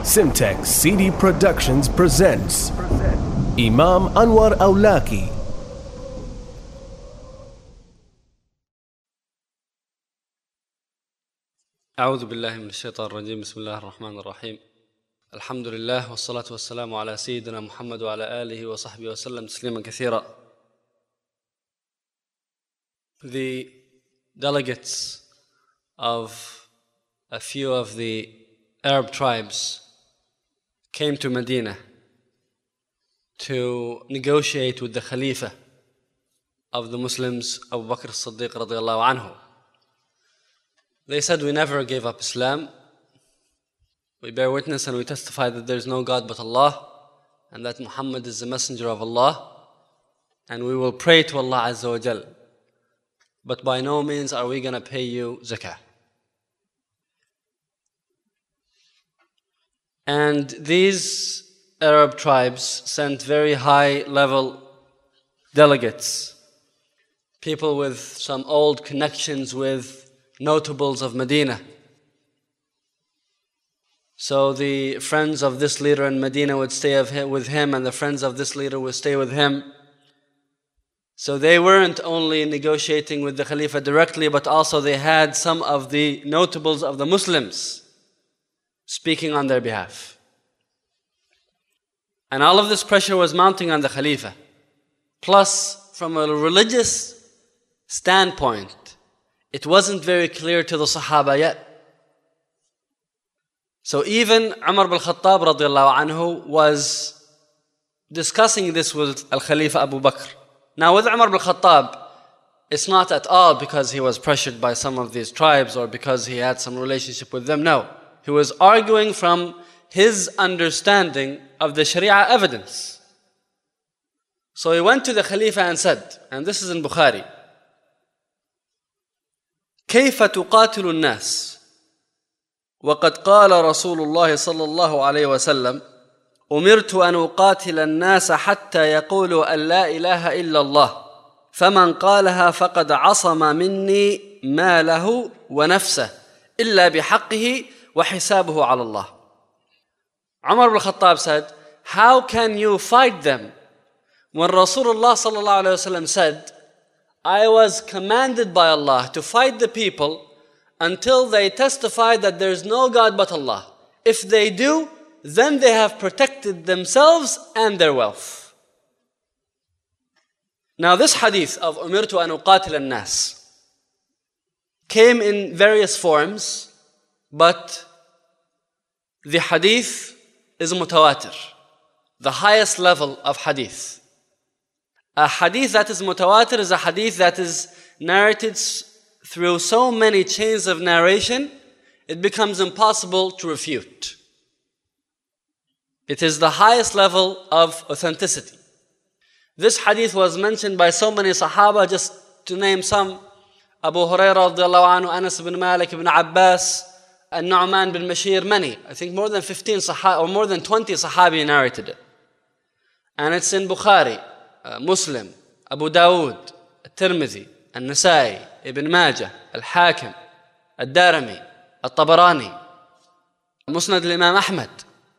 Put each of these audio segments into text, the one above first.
Simtex CD Productions presents Imam Anwar Awlaki. أعوذ بالله من الشيطان الرجيم. بسم الله الرحمن الرحيم. الحمد لله والصلاة والسلام على سيدنا محمد وعلى آله وصحبه وسلم تسليما كثيرا. The delegates of a few of the Arab tribes came to Medina to negotiate with the Khalifa of the Muslims, Abu Bakr as-Siddiq radiallahu anhu. They said, we never gave up Islam. We bear witness and we testify that there is no God but Allah and that Muhammad is the messenger of Allah, and we will pray to Allah Azza wa Jal. But by no means are we going to pay you zakah. And these Arab tribes sent very high-level delegates, people with some old connections with notables of Medina. So the friends of this leader in Medina would stay with him, and the friends of this leader would stay with him. So they weren't only negotiating with the Khalifa directly, but also they had some of the notables of the Muslims speaking on their behalf. And all of this pressure was mounting on the Khalifa. Plus, from a religious standpoint, it wasn't very clear to the Sahaba yet. So even Umar ibn Khattab radiallahu anhu was discussing this with Al-Khalifa Abu Bakr. Now with Umar ibn Khattab, it's not at all because he was pressured by some of these tribes or because he had some relationship with them. No. He was arguing from his understanding of the Sharia evidence. So he went to the Khalifa and said, and this is in Bukhari, كيف تقاتل الناس وقد قال رسول الله صلى الله عليه وسلم أمرت أن أقاتل الناس حتى يقولوا أن لا إله إلا الله فمن قالها فقد عصم مني ماله ونفسه إلا بحقه وحسابه على الله. Umar ibn Khattab said, how can you fight them when Rasulullah صلى الله عليه وسلم said, I was commanded by Allah to fight the people until they testify that there is no God but Allah. If they do, then they have protected themselves and their wealth. Now this hadith of أمرت أن أقاتل الناس came in various forms, but the hadith is mutawatir, the highest level of hadith. A hadith that is mutawatir is a hadith that is narrated through so many chains of narration, it becomes impossible to refute. It is the highest level of authenticity. This hadith was mentioned by so many Sahaba, just to name some: Abu Hurairah radiallahu anhu, Anas ibn Malik ibn Abbas, and Nu'man bin Bashir, many. I think more than 15 Sahaba, or more than 20 Sahabi narrated it. And it's in Bukhari, Muslim, Abu Dawood, Tirmidhi, Al-Nasai, Ibn Majah, Al-Hakim, Al-Darimi, Al-Tabarani, Musnad al-Imam Ahmad.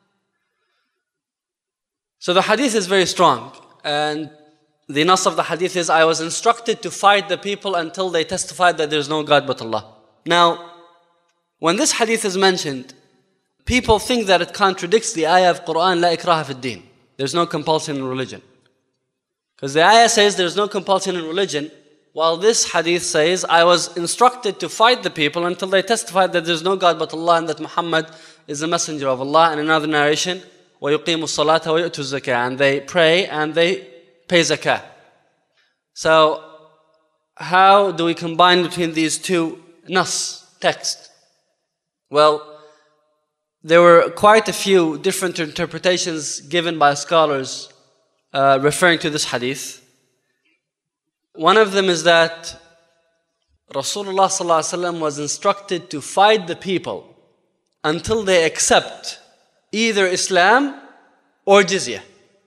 So the hadith is very strong, and the nas of the hadith is, I was instructed to fight the people until they testified that there is no God but Allah. Now, when this hadith is mentioned, people think that it contradicts the ayah of Quran, La ikraha fi ad-din. There's no compulsion in religion. Because the ayah says there's no compulsion in religion, while this hadith says, I was instructed to fight the people until they testified that there's no God but Allah and that Muhammad is the messenger of Allah. And another narration, وَيُقِيمُ الصَّلَاةَ وَيُؤْتُ الزَّكَاةَ, and they pray and they pay zakah. So, how do we combine between these two nas, text? Well, there were quite a few different interpretations given by scholars referring to this hadith. One of them is that Rasulullah ﷺ was instructed to fight the people until they accept either Islam or jizya.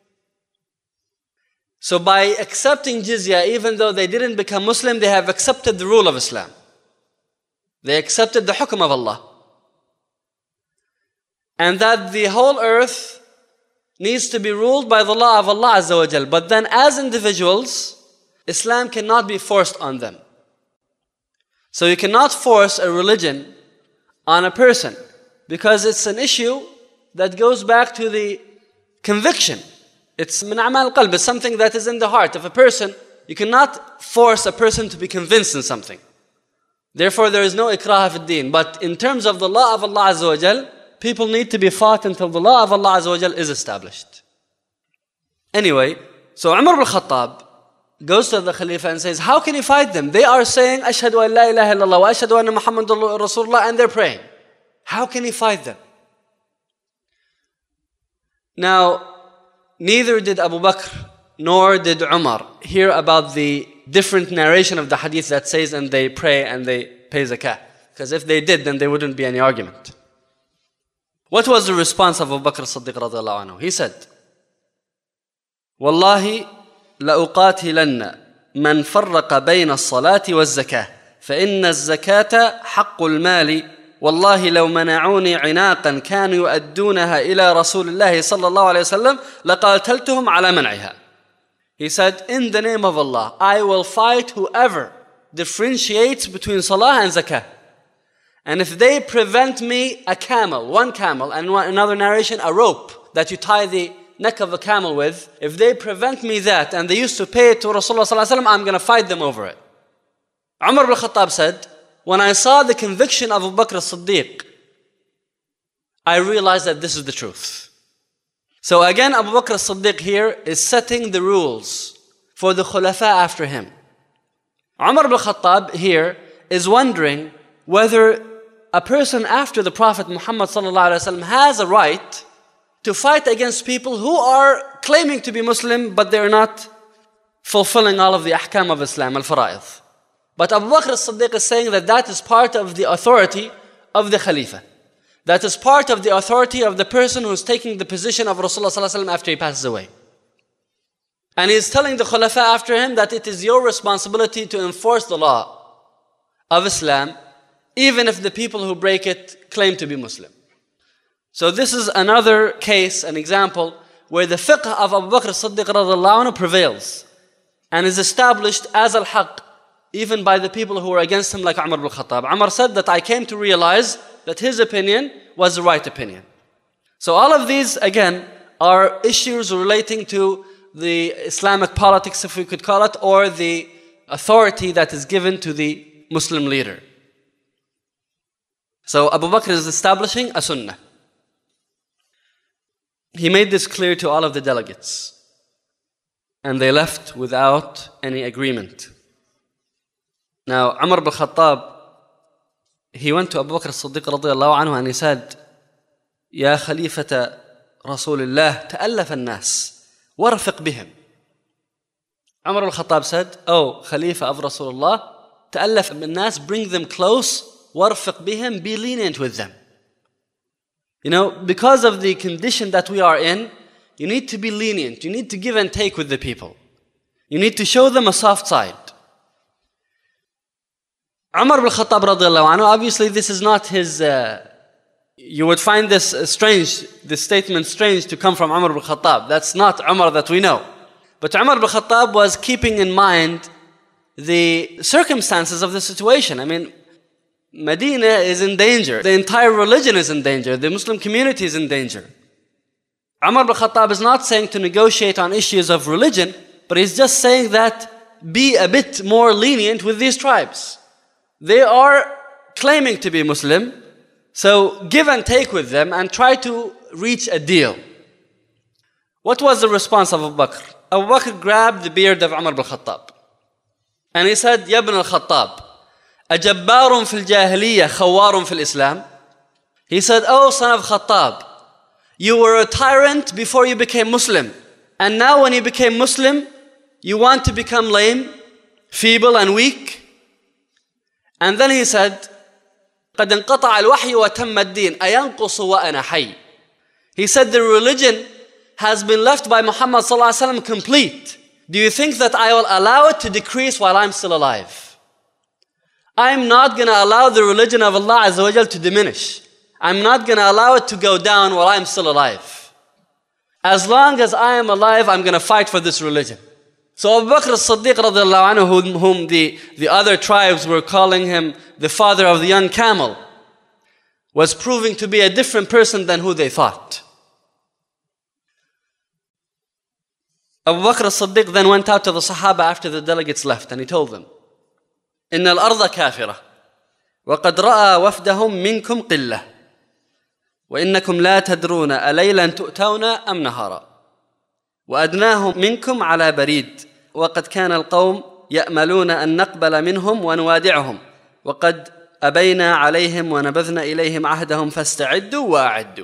So by accepting jizya, even though they didn't become Muslim, they have accepted the rule of Islam. They accepted the hukm of Allah. and that the whole earth needs to be ruled by the law of Allah Azza wa Jal. But then as individuals, Islam cannot be forced on them. So you cannot force a religion on a person, because it's an issue that goes back to the conviction. It's min a'mal qalb, it's something that is in the heart of a person. You cannot force a person to be convinced in something. Therefore, there is no ikrah fi ad-din. But in terms of the law of Allah Azza wa Jal, people need to be fought until the law of Allah Azza wa Jal is established. Anyway, so Umar ibn Khattab goes to the Khalifa and says, how can you fight them? They are saying, Ashhadu an la ilaha illallah wa ashhadu anna Muhammadur Rasulullah, and they're praying. How can you fight them? Now, neither did Abu Bakr nor did Umar hear about the different narration of the hadith that says, and they pray and they pay zakah. Because if they did, then there wouldn't be any argument. What was the response of Abu Bakr as-Siddiq radiyallahu anhu? He said, Wallahi لأقاتلن من فرق بين الصلاة والزكاة فإن الزكاة حق المال والله لو منعوني عناقا كانوا يؤدونها إلى رسول الله صلى الله عليه وسلم لقاتلتهم على منعها. He said, in the name of Allah, I will fight whoever differentiates between salah and zakah. And if they prevent me a camel, one camel, and another narration, a rope that you tie the neck of a camel with, if they prevent me that, and they used to pay it to Rasulullah sallallahu alaihi wasallam, I'm going to fight them over it. Umar ibn Khattab said, when I saw the conviction of Abu Bakr as-Siddiq, I realized that this is the truth. So again, Abu Bakr as-Siddiq here is setting the rules for the Khulafa after him. Umar ibn Khattab here is wondering whether a person after the Prophet Muhammad sallallahu alaihi wasallam has a right to fight against people who are claiming to be Muslim, but they're not fulfilling all of the ahkam of Islam, al-fara'id. But Abu Bakr as-Siddiq is saying that that is part of the authority of the Khalifa. That is part of the authority of the person who's taking the position of Rasulullah sallallahu alaihi wasallam after he passes away. And he's telling the Khulafa after him that it is your responsibility to enforce the law of Islam, even if the people who break it claim to be Muslim. So this is another case, an example, where the fiqh of Abu Bakr as-Siddiq radiyallahu anhu prevails and is established as al-haq, even by the people who are against him, like Umar ibn Khattab. Umar said that I came to realize that his opinion was the right opinion. So all of these, again, are issues relating to the Islamic politics, if we could call it, or the authority that is given to the Muslim leader. So Abu Bakr is establishing a sunnah. He made this clear to all of the delegates, and they left without any agreement. Now, Umar ibn Khattab, he went to Abu Bakr as-Siddiq radiyallahu anhu and he said, Ya Khalifata Rasulullah, ta'allaf al-nas, warfiq bihim. Umar ibn Khattab said, oh, Khalifa of Rasulullah, ta'allaf al-nas, bring them close, warfiq bihim, be lenient with them. You know, because of the condition that we are in, you need to be lenient. You need to give and take with the people. You need to show them a soft side. Umar ibn Khattab radiyallahu anhu, obviously this is not his, you would find this strange, this statement strange to come from Umar ibn Khattab. That's not Umar that we know. But Umar ibn Khattab was keeping in mind the circumstances of the situation. I mean, Medina is in danger. The entire religion is in danger. The Muslim community is in danger. Umar ibn Khattab is not saying to negotiate on issues of religion, but he's just saying that be a bit more lenient with these tribes. They are claiming to be Muslim, so give and take with them and try to reach a deal. What was the response of Abu Bakr? Abu Bakr grabbed the beard of Umar ibn Khattab and he said, Ya ibn al-Khattab, أجبار في الجاهلية خوار في الإسلام. He said, oh son of Khattab, you were a tyrant before you became Muslim, and now when you became Muslim you want to become lame, feeble and weak. And then he said, قد انقطع الوحي وتم الدين أينقص وأنا حي. He said the religion has been left by Muhammad sallallahu alaihi wasallam complete. Do you think that I will allow it to decrease while I'm still alive? I'm not going to allow the religion of Allah Azza wa Jal to diminish. I'm not going to allow it to go down while I'm still alive. As long as I am alive, I'm going to fight for this religion. So Abu Bakr as-Siddiq radiallahu anhu, whom the other tribes were calling him the father of the young camel, was proving to be a different person than who they thought. Abu Bakr as-Siddiq then went out to the Sahaba after the delegates left, and he told them, إن الأرض كافرة وقد رأى وفدهم منكم قلة وإنكم لا تدرون أليلا تؤتون أم نهارا وأدناهم منكم على بريد وقد كان القوم يأملون أن نقبل منهم ونوادعهم وقد أبينا عليهم ونبذنا إليهم عهدهم فاستعدوا وأعدوا.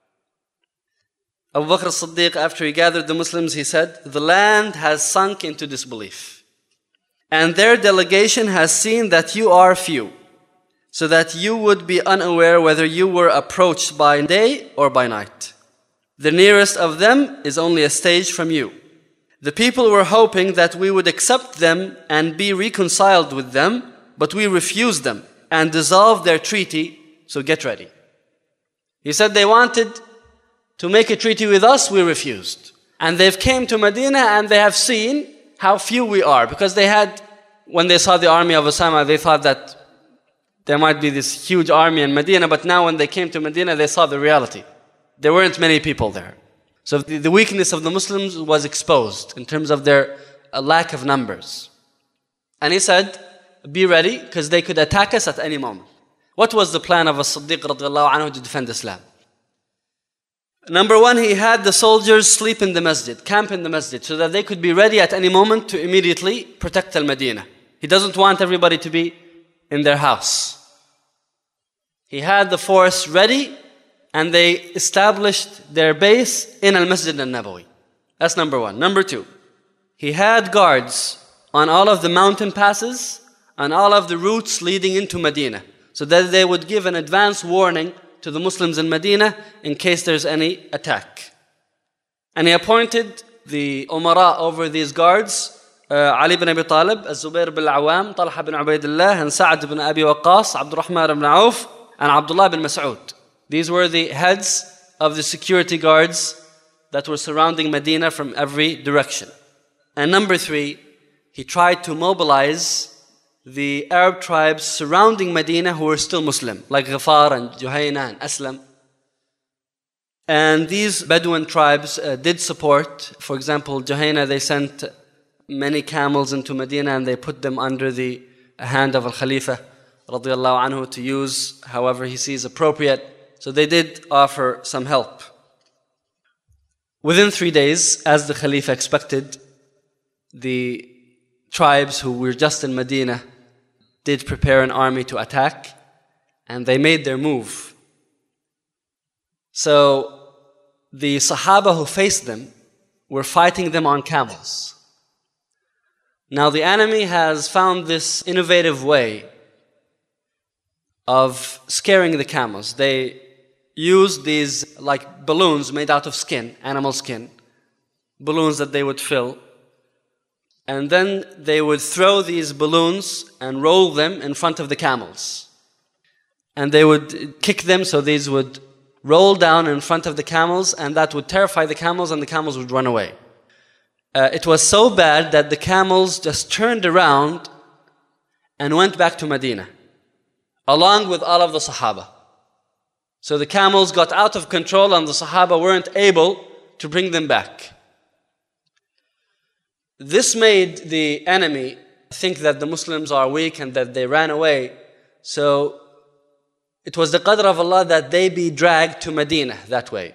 Abu Bakr as-Siddiq, after he gathered the Muslims, he said, the land has sunk into disbelief, and their delegation has seen that you are few, so that you would be unaware whether you were approached by day or by night. The nearest of them is only a stage from you. The people were hoping that we would accept them and be reconciled with them, but we refused them and dissolved their treaty, so get ready. He said they wanted to make a treaty with us, we refused. And they've came to Medina and they have seen how few we are. Because they had, when they saw the army of Osama, they thought that there might be this huge army in Medina, but now when they came to Medina, they saw the reality. There weren't many people there. So the weakness of the Muslims was exposed in terms of their lack of numbers. And he said, be ready, because they could attack us at any moment. What was the plan of As-Siddiq radiallahu anhu to defend Islam? Number one, he had the soldiers sleep in the masjid, camp in the masjid, so that they could be ready at any moment to immediately protect Al-Madinah. He doesn't want everybody to be in their house. He had the force ready, and they established their base in Al-Masjid Al-Nabawi. That's number one. Number two, he had guards on all of the mountain passes, on all of the routes leading into Medina, so that they would give an advance warning to the Muslims in Medina in case there's any attack. And he appointed the umara over these guards, Ali ibn Abi Talib, Az-Zubair ibn Al-Awam, Talha ibn Ubaidillah, and Sa'ad ibn Abi Waqqas, Abdurrahman ibn Auf, and Abdullah ibn Mas'ud. These were the heads of the security guards that were surrounding Medina from every direction. And number three, he tried to mobilize the Arab tribes surrounding Medina who were still Muslim, like Ghafar and Juhayna and Aslam. And these Bedouin tribes did support. For example, Juhayna, they sent many camels into Medina and they put them under the hand of Al-Khalifa radiallahu anhu to use however he sees appropriate. So they did offer some help. Within 3 days, as the Khalifa expected, the tribes who were just in Medina did prepare an army to attack, and they made their move. So the Sahaba who faced them were fighting them on camels. Now the enemy has found this innovative way of scaring the camels. They use these like balloons made out of skin, animal skin, balloons that they would fill. And then they would throw these balloons and roll them in front of the camels. And they would kick them so these would roll down in front of the camels, and that would terrify the camels and the camels would run away. It was so bad that the camels just turned around and went back to Medina, along with all of the Sahaba. So the camels got out of control and the Sahaba weren't able to bring them back. This made the enemy think that the Muslims are weak and that they ran away. So it was the qadr of Allah that they be dragged to Medina that way.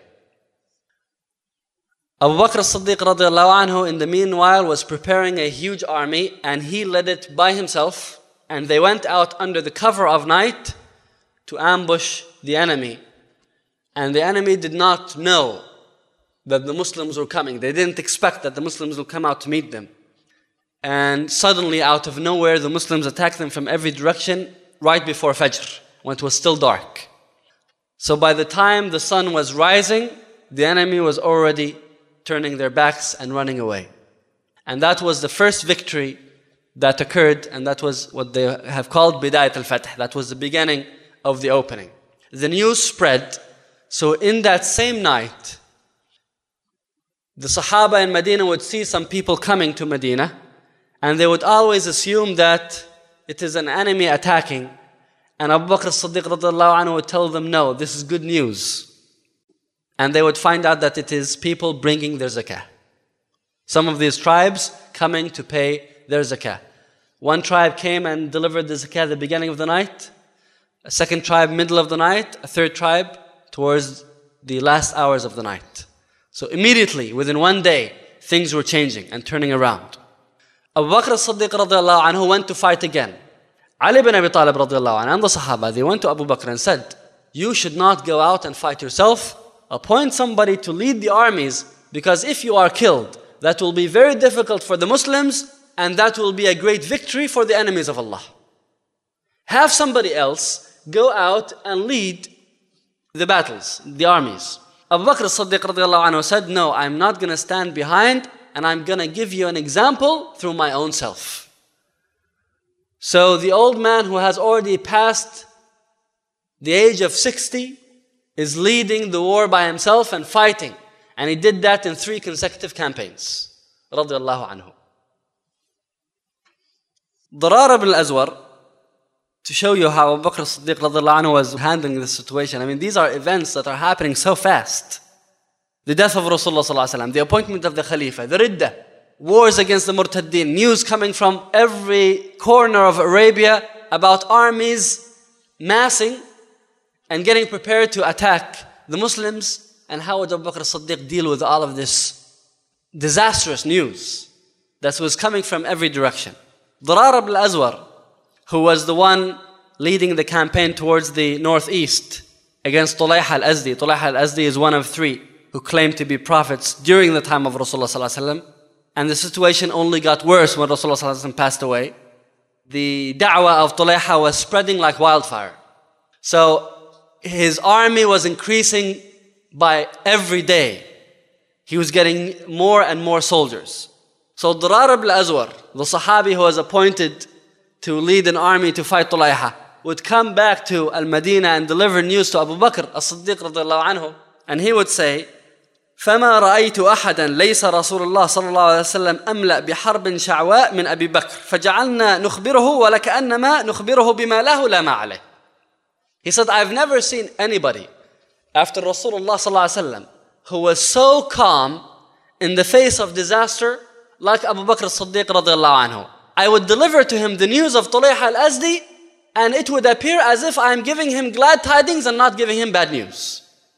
Abu Bakr as-Siddiq radiallahu anhu in the meanwhile was preparing a huge army, and he led it by himself, and they went out under the cover of night to ambush the enemy. And the enemy did not know that the Muslims were coming. They didn't expect that the Muslims will come out to meet them. And suddenly, out of nowhere, the Muslims attacked them from every direction right before Fajr, when it was still dark. So by the time the sun was rising, the enemy was already turning their backs and running away. And that was the first victory that occurred, and that was what they have called Bidayat al-Fath. That was the beginning of the opening. the news spread. So in that same night, the Sahaba in Medina would see some people coming to Medina, and they would always assume that it is an enemy attacking. And Abu Bakr as-Siddiq radiallahu anhu would tell them, no, this is good news. And they would find out that it is people bringing their zakah. Some of these tribes coming to pay their zakah. One tribe came and delivered the zakah at the beginning of the night. A second tribe, middle of the night. A third tribe, towards the last hours of the night. So immediately, within one day, things were changing and turning around. Abu Bakr as-Siddiq radiallahu anhu went to fight again. Ali ibn Abi Talib radiallahu anhu and the Sahaba, they went to Abu Bakr and said, you should not go out and fight yourself. Appoint somebody to lead the armies, because if you are killed, that will be very difficult for the Muslims, and that will be a great victory for the enemies of Allah. Have somebody else go out and lead the battles, the armies. Abu Bakr as-Siddiq radiallahu anhu said, no, I'm not going to stand behind, and I'm going to give you an example through my own self. So the old man who has already passed the age of 60 is leading the war by himself and fighting. And he did that in 3 consecutive campaigns. Radiallahu anhu. Dirar ibn al-Azwar, to show you how Abu Bakr as-Siddiq radiallahu anhu was handling this situation. I mean, these are events that are happening so fast. The death of Rasulullah sallallahu alaihi wasallam, the appointment of the Khalifa, the Riddah, wars against the Murtaddin, news coming from every corner of Arabia about armies massing and getting prepared to attack the Muslims. And how would Abu Bakr as-Siddiq deal with all of this disastrous news that was coming from every direction? Dirar ibn al-Azwar, who was the one leading the campaign towards the northeast against Tulayha al-Azdi. Tulayha al-Azdi is one of 3 who claimed to be prophets during the time of Rasulullah sallallahu alaihi wasallam. And the situation only got worse when Rasulullah sallallahu alaihi wasallam passed away. The da'wah of Tulayha was spreading like wildfire. So his army was increasing by every day. He was getting more and more soldiers. So Dirar ibn al-Azwar, the Sahabi who was appointed to lead an army to fight Tulayha, would come back to Al-Madinah and deliver news to Abu Bakr as-Siddiq radiallahu anhu, and he would say, فما رأيت أحدا ليس رسول الله صلى الله عليه وسلم أملأ بحرب شعواء من أبي بكر فجعلنا نخبره ولكأنما نخبره بما له لا ما عليه. He said, I've never seen anybody after Rasulullah صلى الله عليه وسلم who was so calm in the face of disaster like Abu Bakr as-Siddiq radiallahu anhu. I would deliver to him the news of Tulayha al-Azdi, and it would appear as if I'm giving him glad tidings and not giving him bad news.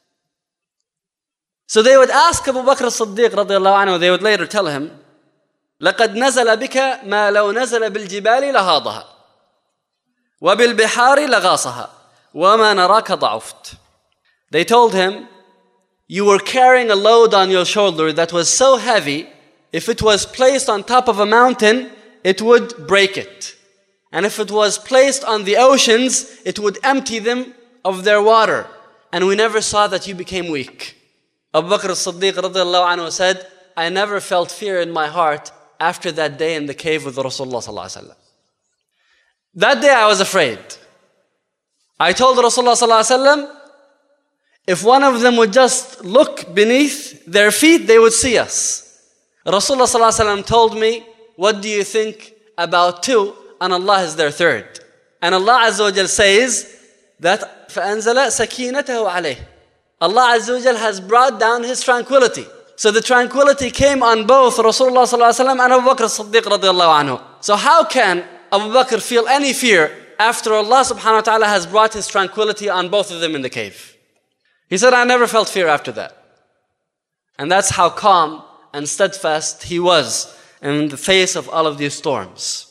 So they would ask Abu Bakr as-Siddiq radiallahu anhu, they would later tell him, لَقَدْ نَزَلَ بِكَ مَا لَوْ نَزَلَ بِالْجِبَالِ لَهَاضَهَا وَبِالْبِحَارِ لَغَاصَهَا وَمَا نَرَاكَ ضَعُفْتَ. They told him, you were carrying a load on your shoulder that was so heavy, if it was placed on top of a mountain, it would break it. And if it was placed on the oceans, it would empty them of their water. And we never saw that you became weak. Abu Bakr as-Siddiq radiallahu anhu said, I never felt fear in my heart after that day in the cave with Rasulullah sallallahu alaihi wasallam. That day I was afraid. I told Rasulullah sallallahu alaihi wasallam, if one of them would just look beneath their feet, they would see us. Rasulullah sallallahu alaihi wasallam told me, what do you think about 2 and Allah is their 3rd? And Allah Azza wa Jal says that فَأَنزَلَ سَكِينَتَهُ عَلَيْهِ. Allah Azza wa Jal has brought down His tranquility. So the tranquility came on both Rasulullah sallallahu alaihi wasallam and Abu Bakr as-Siddiq radiallahu anhu. So how can Abu Bakr feel any fear after Allah subhanahu wa ta'ala has brought His tranquility on both of them in the cave? He said, I never felt fear after that. And that's how calm and steadfast he was in the face of all of these storms.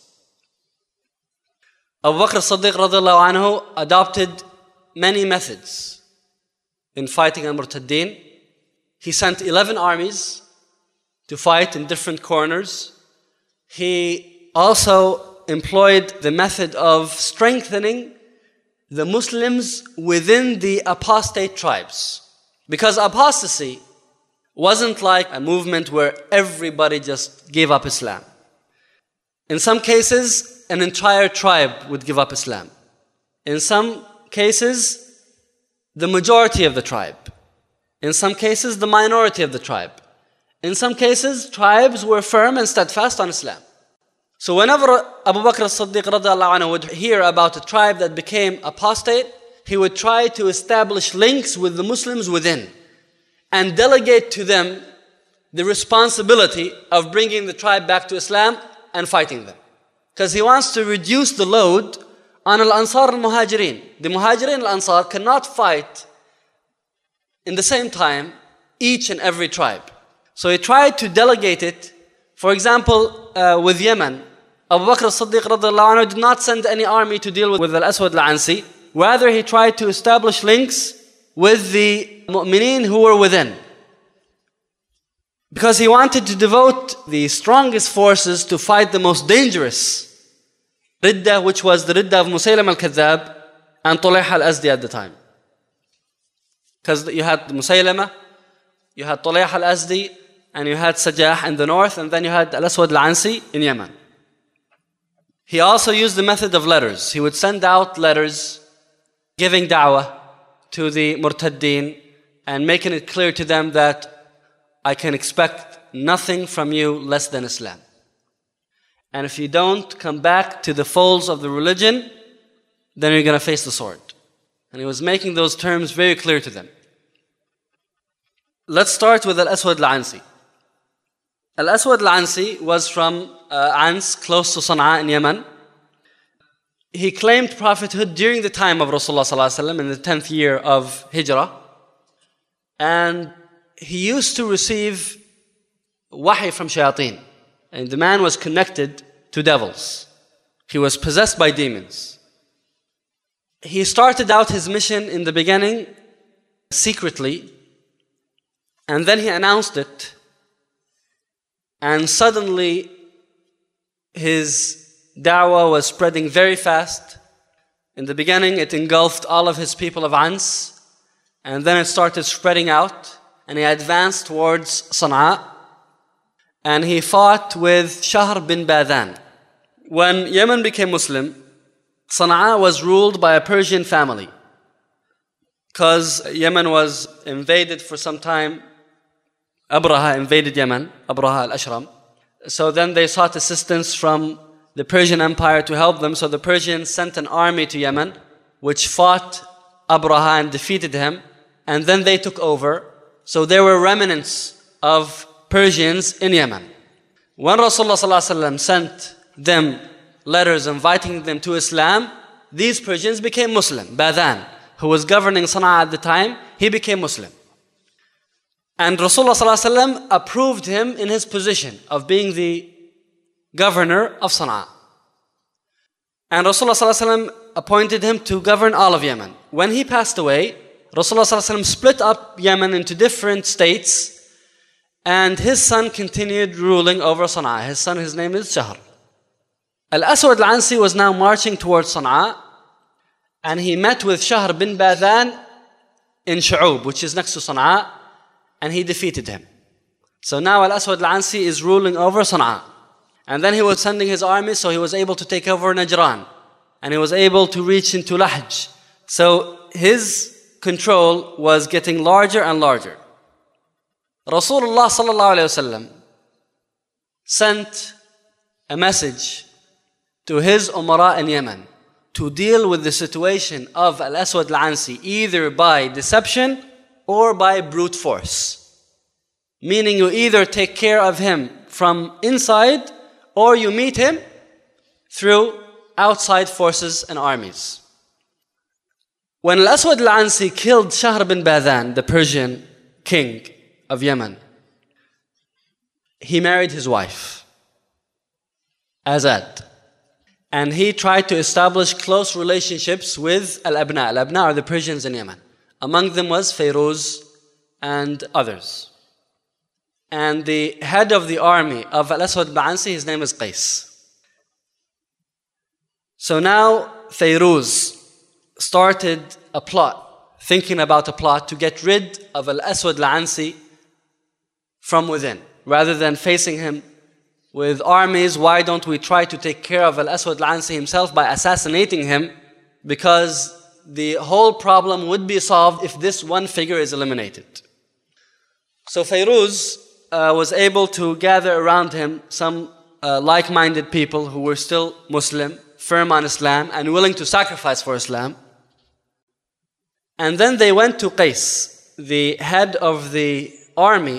Abu Bakr as-Siddiq radiallahu anhu adopted many methods in fighting al-Murtaddin. He sent 11 armies to fight in different corners. He also employed the method of strengthening the Muslims within the apostate tribes. Because apostasy wasn't like a movement where everybody just gave up Islam. In some cases, an entire tribe would give up Islam. In some cases, the majority of the tribe. In some cases, the minority of the tribe. In some cases, tribes were firm and steadfast on Islam. So whenever Abu Bakr as-Siddiq radiallahu anhu would hear about a tribe that became apostate, he would try to establish links with the Muslims within and delegate to them the responsibility of bringing the tribe back to Islam and fighting them. Because he wants to reduce the load on Al-Ansar al-Muhajirin. The Muhajirin al-Ansar cannot fight in the same time each and every tribe. So he tried to delegate it. For example, with Yemen, Abu Bakr as-Siddiq radiallahu anhu did not send any army to deal with Al-Aswad al-Ansi. Rather, he tried to establish links with the mu'mineen who were within. Because he wanted to devote the strongest forces to fight the most dangerous Ridda, which was the Ridda of Musaylim al-Kadhab and Tulayha al-Azdi at the time. Because you had Musaylama, you had Tulayha al-Azdi, and you had Sajah in the north, and then you had Al-Aswad al-Ansi in Yemen. He also used the method of letters. He would send out letters giving da'wah to the murtaddeen and making it clear to them that I can expect nothing from you less than Islam. And if you don't come back to the folds of the religion, then you're going to face the sword. And he was making those terms very clear to them. Let's start with Al-Aswad al-Ansi. Al-Aswad al-Ansi was from Ans, close to Sana'a in Yemen. He claimed prophethood during the time of Rasulullah ﷺ in the 10th year of Hijrah. And he used to receive wahi from shayateen. And the man was connected to devils. He was possessed by demons. He started out his mission in the beginning secretly, and then he announced it. And suddenly his da'wah was spreading very fast. In the beginning it engulfed all of his people of Ans, and then it started spreading out, and he advanced towards Sana'a. And he fought with Shahr bin Badhan. When Yemen became Muslim, Sana'a was ruled by a Persian family. Because Yemen was invaded for some time. Abraha invaded Yemen, Abraha al-Ashram. So then they sought assistance from the Persian Empire to help them. So the Persians sent an army to Yemen, which fought Abraha and defeated him. And then they took over. So there were remnants of Persians in Yemen. When Rasulullah ﷺ sent them letters inviting them to Islam, these Persians became Muslim. Badhan, who was governing Sana'a at the time, he became Muslim. And Rasulullah ﷺ approved him in his position of being the governor of Sana'a. And Rasulullah ﷺ appointed him to govern all of Yemen. When he passed away, Rasulullah ﷺ split up Yemen into different states, and his son continued ruling over Sana'a. His name is Shahr. Al-Aswad al-Ansi was now marching towards Sana'a, and he met with Shahr bin Badhan in Shu'ub, which is next to Sana'a, and he defeated him. So now Al-Aswad al-Ansi is ruling over Sana'a. And then he was sending his army, so he was able to take over Najran, and he was able to reach into Lahj. So his control was getting larger and larger. Rasulullah sallallahu alayhi wasallam sent a message to his umara in Yemen to deal with the situation of Al-Aswad al-Ansi either by deception or by brute force. Meaning you either take care of him from inside or you meet him through outside forces and armies. When Al-Aswad al-Ansi killed Shahr bin Badhan, the Persian king of Yemen, he married his wife, Azad. And he tried to establish close relationships with Al-Abna. Al-Abna are the Persians in Yemen. Among them was Fairuz and others. And the head of the army of Al-Aswad al-Ansi, his name is Qais. So now Fairuz started a plot, thinking about a plot to get rid of Al-Aswad al-Ansi from within. Rather than facing him with armies, why don't we try to take care of Al-Aswad al-Ansi himself by assassinating him? Because the whole problem would be solved if this one figure is eliminated. So Fairuz was able to gather around him some like-minded people who were still Muslim, firm on Islam, and willing to sacrifice for Islam. And then they went to Qais, the head of the army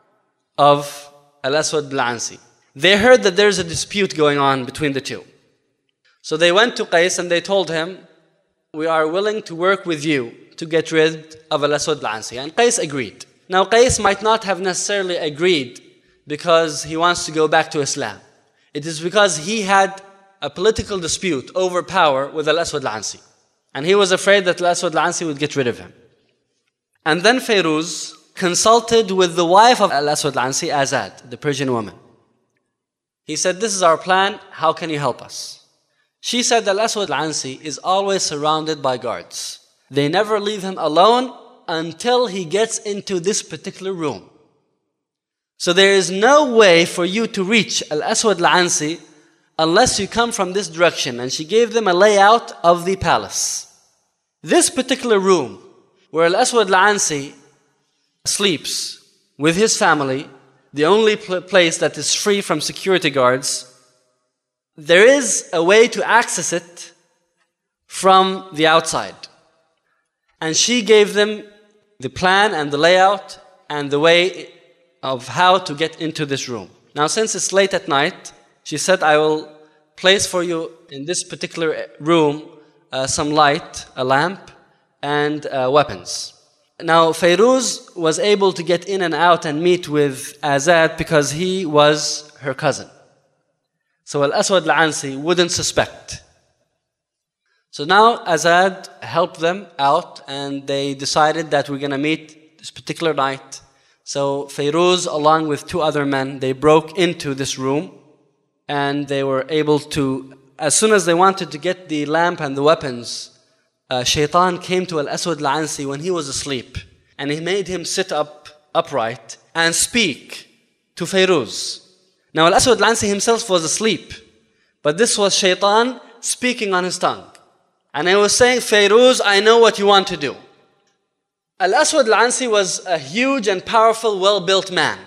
of Al-Aswad al-Ansi. They heard that there's a dispute going on between the two. So they went to Qais and they told him, we are willing to work with you to get rid of Al-Aswad al-Ansi. And Qais agreed. Now Qais might not have necessarily agreed because he wants to go back to Islam. It is because he had a political dispute over power with Al-Aswad al-Ansi. And he was afraid that Al-Aswad al-Ansi would get rid of him. And then Fairuz consulted with the wife of Al-Aswad al-Ansi, Azad, the Persian woman. He said, this is our plan, how can you help us? She said, Al-Aswad al-Ansi is always surrounded by guards. They never leave him alone until he gets into this particular room. So there is no way for you to reach Al-Aswad al-Ansi unless you come from this direction. And she gave them a layout of the palace. This particular room where Al-Aswad al-Ansi sleeps with his family, the only place that is free from security guards, there is a way to access it from the outside. And she gave them the plan and the layout and the way of how to get into this room. Now, since it's late at night, she said, I will place for you in this particular room some light, a lamp, and weapons. Now, Fairuz was able to get in and out and meet with Azad because he was her cousin. So Al-Aswad al-Ansi wouldn't suspect. So now Azad helped them out and they decided that we're going to meet this particular night. So Fairuz, along with two other men, they broke into this room and they were able to, as soon as they wanted to get the lamp and the weapons, Shaitan came to Al-Aswad al-Ansi when he was asleep and he made him sit upright and speak to Fairuz. Now Al-Aswad al-Ansi himself was asleep, but this was Shaitan speaking on his tongue. And he was saying, Fairuz, I know what you want to do. Al-Aswad al-Ansi was a huge and powerful, well-built man.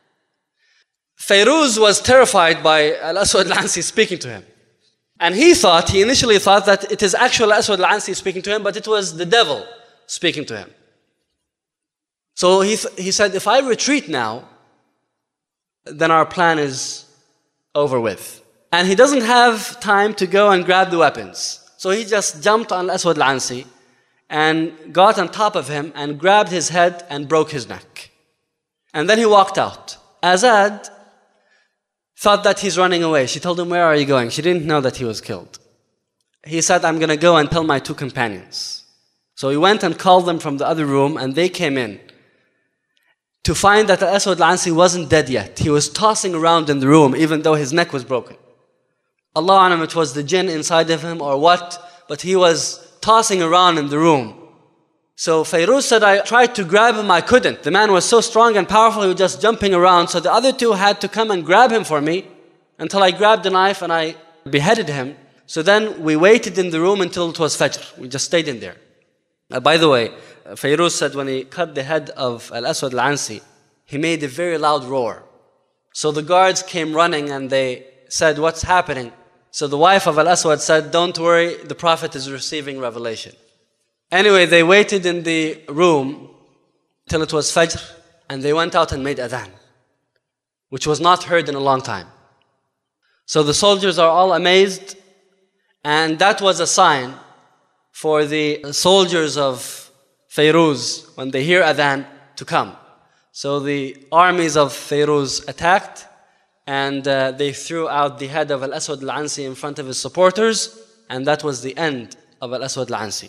Fairuz was terrified by Al-Aswad al-Ansi speaking to him. And he initially thought that it is actually Al-Aswad al-Ansi speaking to him, but it was the devil speaking to him. So he said, if I retreat now, then our plan is over with. And he doesn't have time to go and grab the weapons. So he just jumped on Al-Aswad al-Ansi and got on top of him and grabbed his head and broke his neck. And then he walked out. Azad thought that he's running away. She told him, where are you going? She didn't know that he was killed. He said, I'm going to go and tell my two companions. So he went and called them from the other room and they came in to find that Al-Aswad al-Ansi wasn't dead yet. He was tossing around in the room even though his neck was broken. Allah alam, it was the jinn inside of him or what, but he was tossing around in the room. So Fairuz said, I tried to grab him, I couldn't. The man was so strong and powerful, he was just jumping around. So the other two had to come and grab him for me until I grabbed a knife and I beheaded him. So then we waited in the room until it was Fajr. We just stayed in there. By the way, Fairuz said when he cut the head of Al-Aswad al-Ansi, he made a very loud roar. So the guards came running and they said, what's happening? So the wife of Al-Aswad said, don't worry, the Prophet is receiving revelation. Anyway, they waited in the room till it was Fajr and they went out and made adhan, which was not heard in a long time. So the soldiers are all amazed, and that was a sign for the soldiers of Fairuz, when they hear adhan, to come. So the armies of Fairuz attacked and they threw out the head of Al-Aswad al-Ansi in front of his supporters, and that was the end of Al-Aswad al-Ansi.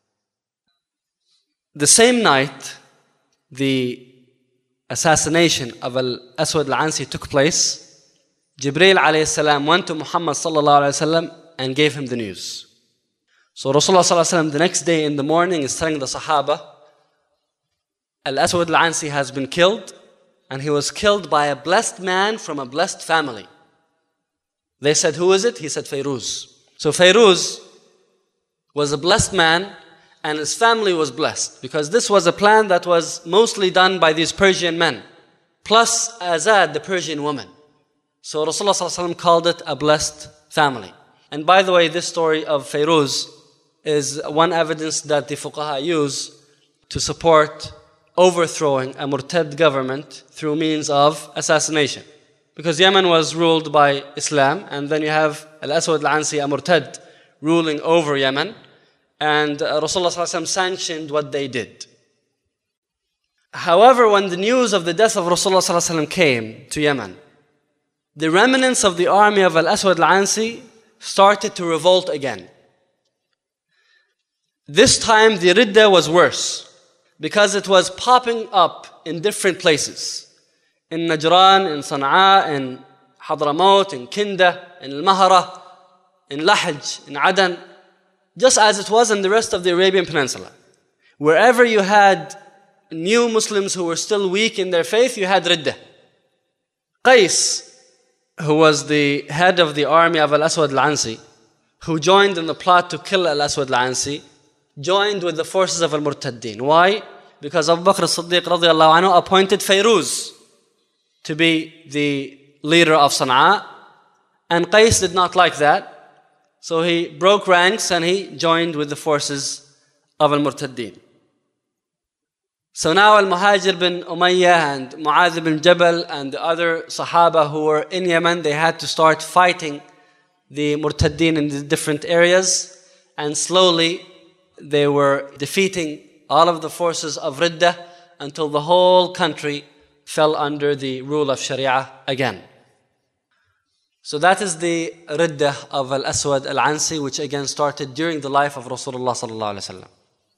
The same night, the assassination of Al-Aswad al-Ansi took place. Jibreel alayhi salam went to Muhammad sallallahu alayhi wasallam and gave him the news. So Rasulullah sallallahu alayhi wasallam the next day in the morning is telling the Sahaba, Al-Aswad al-Ansi has been killed, and he was killed by a blessed man from a blessed family. They said, who is it? He said, Fairuz. So Fairuz was a blessed man and his family was blessed, because this was a plan that was mostly done by these Persian men, plus Azad, the Persian woman. So Rasulullah ﷺ called it a blessed family. And by the way, this story of Fairuz is one evidence that the fuqaha use to support overthrowing a murtad government through means of assassination. Because Yemen was ruled by Islam, and then you have Al-Aswad Al-Ansi, a murtad, ruling over Yemen, and Rasulullah ﷺ sanctioned what they did. However, when the news of the death of Rasulullah ﷺ came to Yemen, the remnants of the army of Al-Aswad Al-Ansi started to revolt again. This time the Ridda was worse, because it was popping up in different places. In Najran, in Sana'a, in Hadramaut, in Kinda, in Al-Mahara, in Lahj, in Adan, just as it was in the rest of the Arabian Peninsula. Wherever you had new Muslims who were still weak in their faith, you had Ridda. Qais, who was the head of the army of Al-Aswad Al-Ansi, who joined in the plot to kill Al-Aswad Al-Ansi, joined with the forces of Al-Murtaddin. Why? Because Abu Bakr as-Siddiq radiallahu anhu appointed Fairuz to be the leader of Sana'a, and Qais did not like that, so he broke ranks and he joined with the forces of Al-Murtaddin. So now Al-Muhajir bin Umayyah and Mu'adh bin Jabal and the other Sahaba who were in Yemen, they had to start fighting the Murtaddin in the different areas, and slowly they were defeating all of the forces of Ridda until the whole country fell under the rule of Sharia again. So that is the Ridda of Al-Aswad Al-Ansi, which again started during the life of Rasulullah sallallahu alaihi wasallam.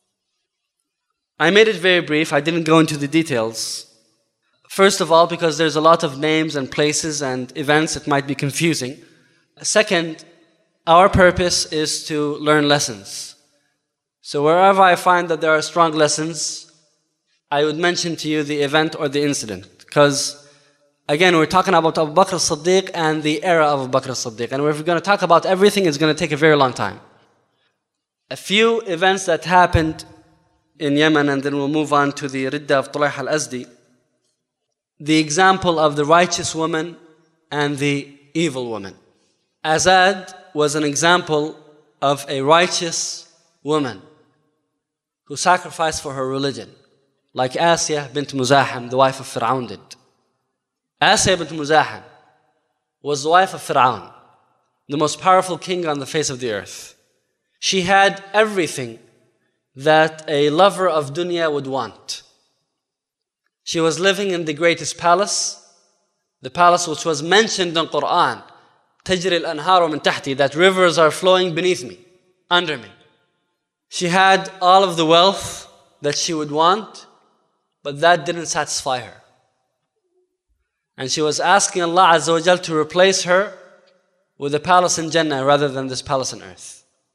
I made it very brief. I didn't go into the details. First of all, because there's a lot of names and places and events, it might be confusing. Second, our purpose is to learn lessons. So wherever I find that there are strong lessons, I would mention to you the event or the incident. Because again, we're talking about Abu Bakr as-Siddiq and the era of Abu Bakr as-Siddiq. And if we're going to talk about everything, it's going to take a very long time. A few events that happened in Yemen, and then we'll move on to the Ridda of Tulayh al-Azdi. The example of the righteous woman and the evil woman. Azad was an example of a righteous woman who sacrificed for her religion, like Asiyah bint Muzahim, the wife of Fir'aun did. Asiyah bint Muzahim was the wife of Fir'aun, the most powerful king on the face of the earth. She had everything that a lover of dunya would want. She was living in the greatest palace, the palace which was mentioned in Quran, تجري الأنهار من تحتي, that rivers are flowing beneath me, under me. She had all of the wealth that she would want, but that didn't satisfy her. And she was asking Allah Azza wa Jal to replace her with a palace in Jannah rather than this palace on earth.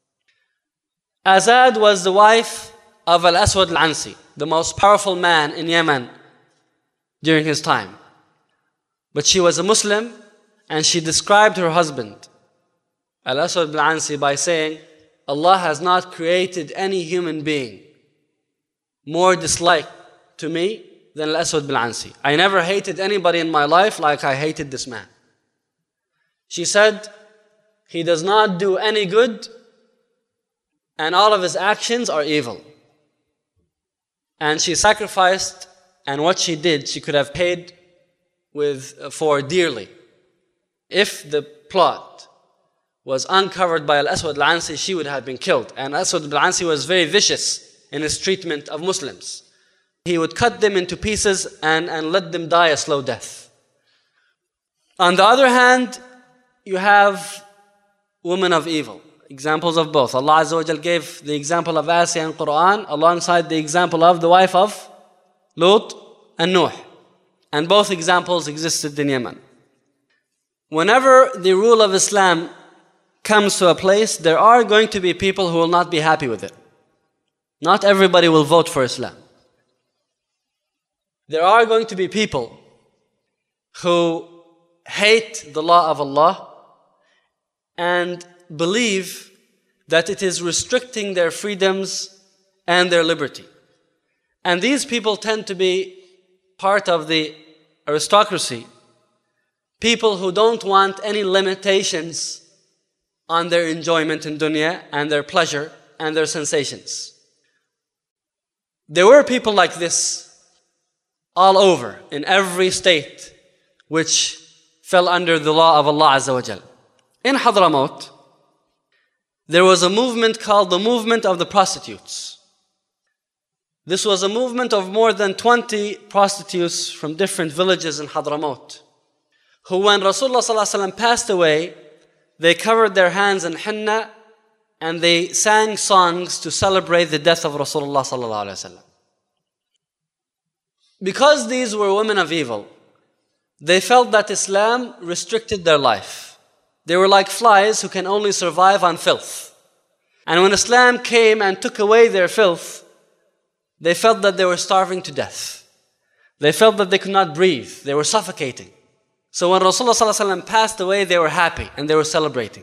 Azad was the wife of Al-Aswad Al-Ansi, the most powerful man in Yemen during his time. But she was a Muslim, and she described her husband, Al-Aswad Al-Ansi, by saying, Allah has not created any human being more disliked to me than Al-Aswad Al-Ansi. I never hated anybody in my life like I hated this man. She said, he does not do any good, and all of his actions are evil. And she sacrificed, and what she did, she could have paid for dearly. If the plot was uncovered by Al-Aswad Al-Ansi, she would have been killed. And Al-Aswad Al-Ansi was very vicious in his treatment of Muslims. He would cut them into pieces and let them die a slow death. On the other hand, you have women of evil. Examples of both. Allah Azza wa Jal gave the example of Asiyah in Quran alongside the example of the wife of Lut and Nuh. And both examples existed in Yemen. Whenever the rule of Islam comes to a place, there are going to be people who will not be happy with it. Not everybody will vote for Islam. There are going to be people who hate the law of Allah and believe that it is restricting their freedoms and their liberty. And these people tend to be part of the aristocracy, people who don't want any limitations on their enjoyment in dunya and their pleasure and their sensations. There were people like this all over, in every state which fell under the law of Allah Azza wa Jal. In Hadramaut, there was a movement called the movement of the prostitutes. This was a movement of more than 20 prostitutes from different villages in Hadramaut, who when Rasulullah ﷺ passed away, they covered their hands in henna and they sang songs to celebrate the death of Rasulullah ﷺ. Because these were women of evil, they felt that Islam restricted their life. They were like flies who can only survive on filth. And when Islam came and took away their filth, they felt that they were starving to death. They felt that they could not breathe. They were suffocating. So when Rasulullah ﷺ passed away, they were happy and they were celebrating.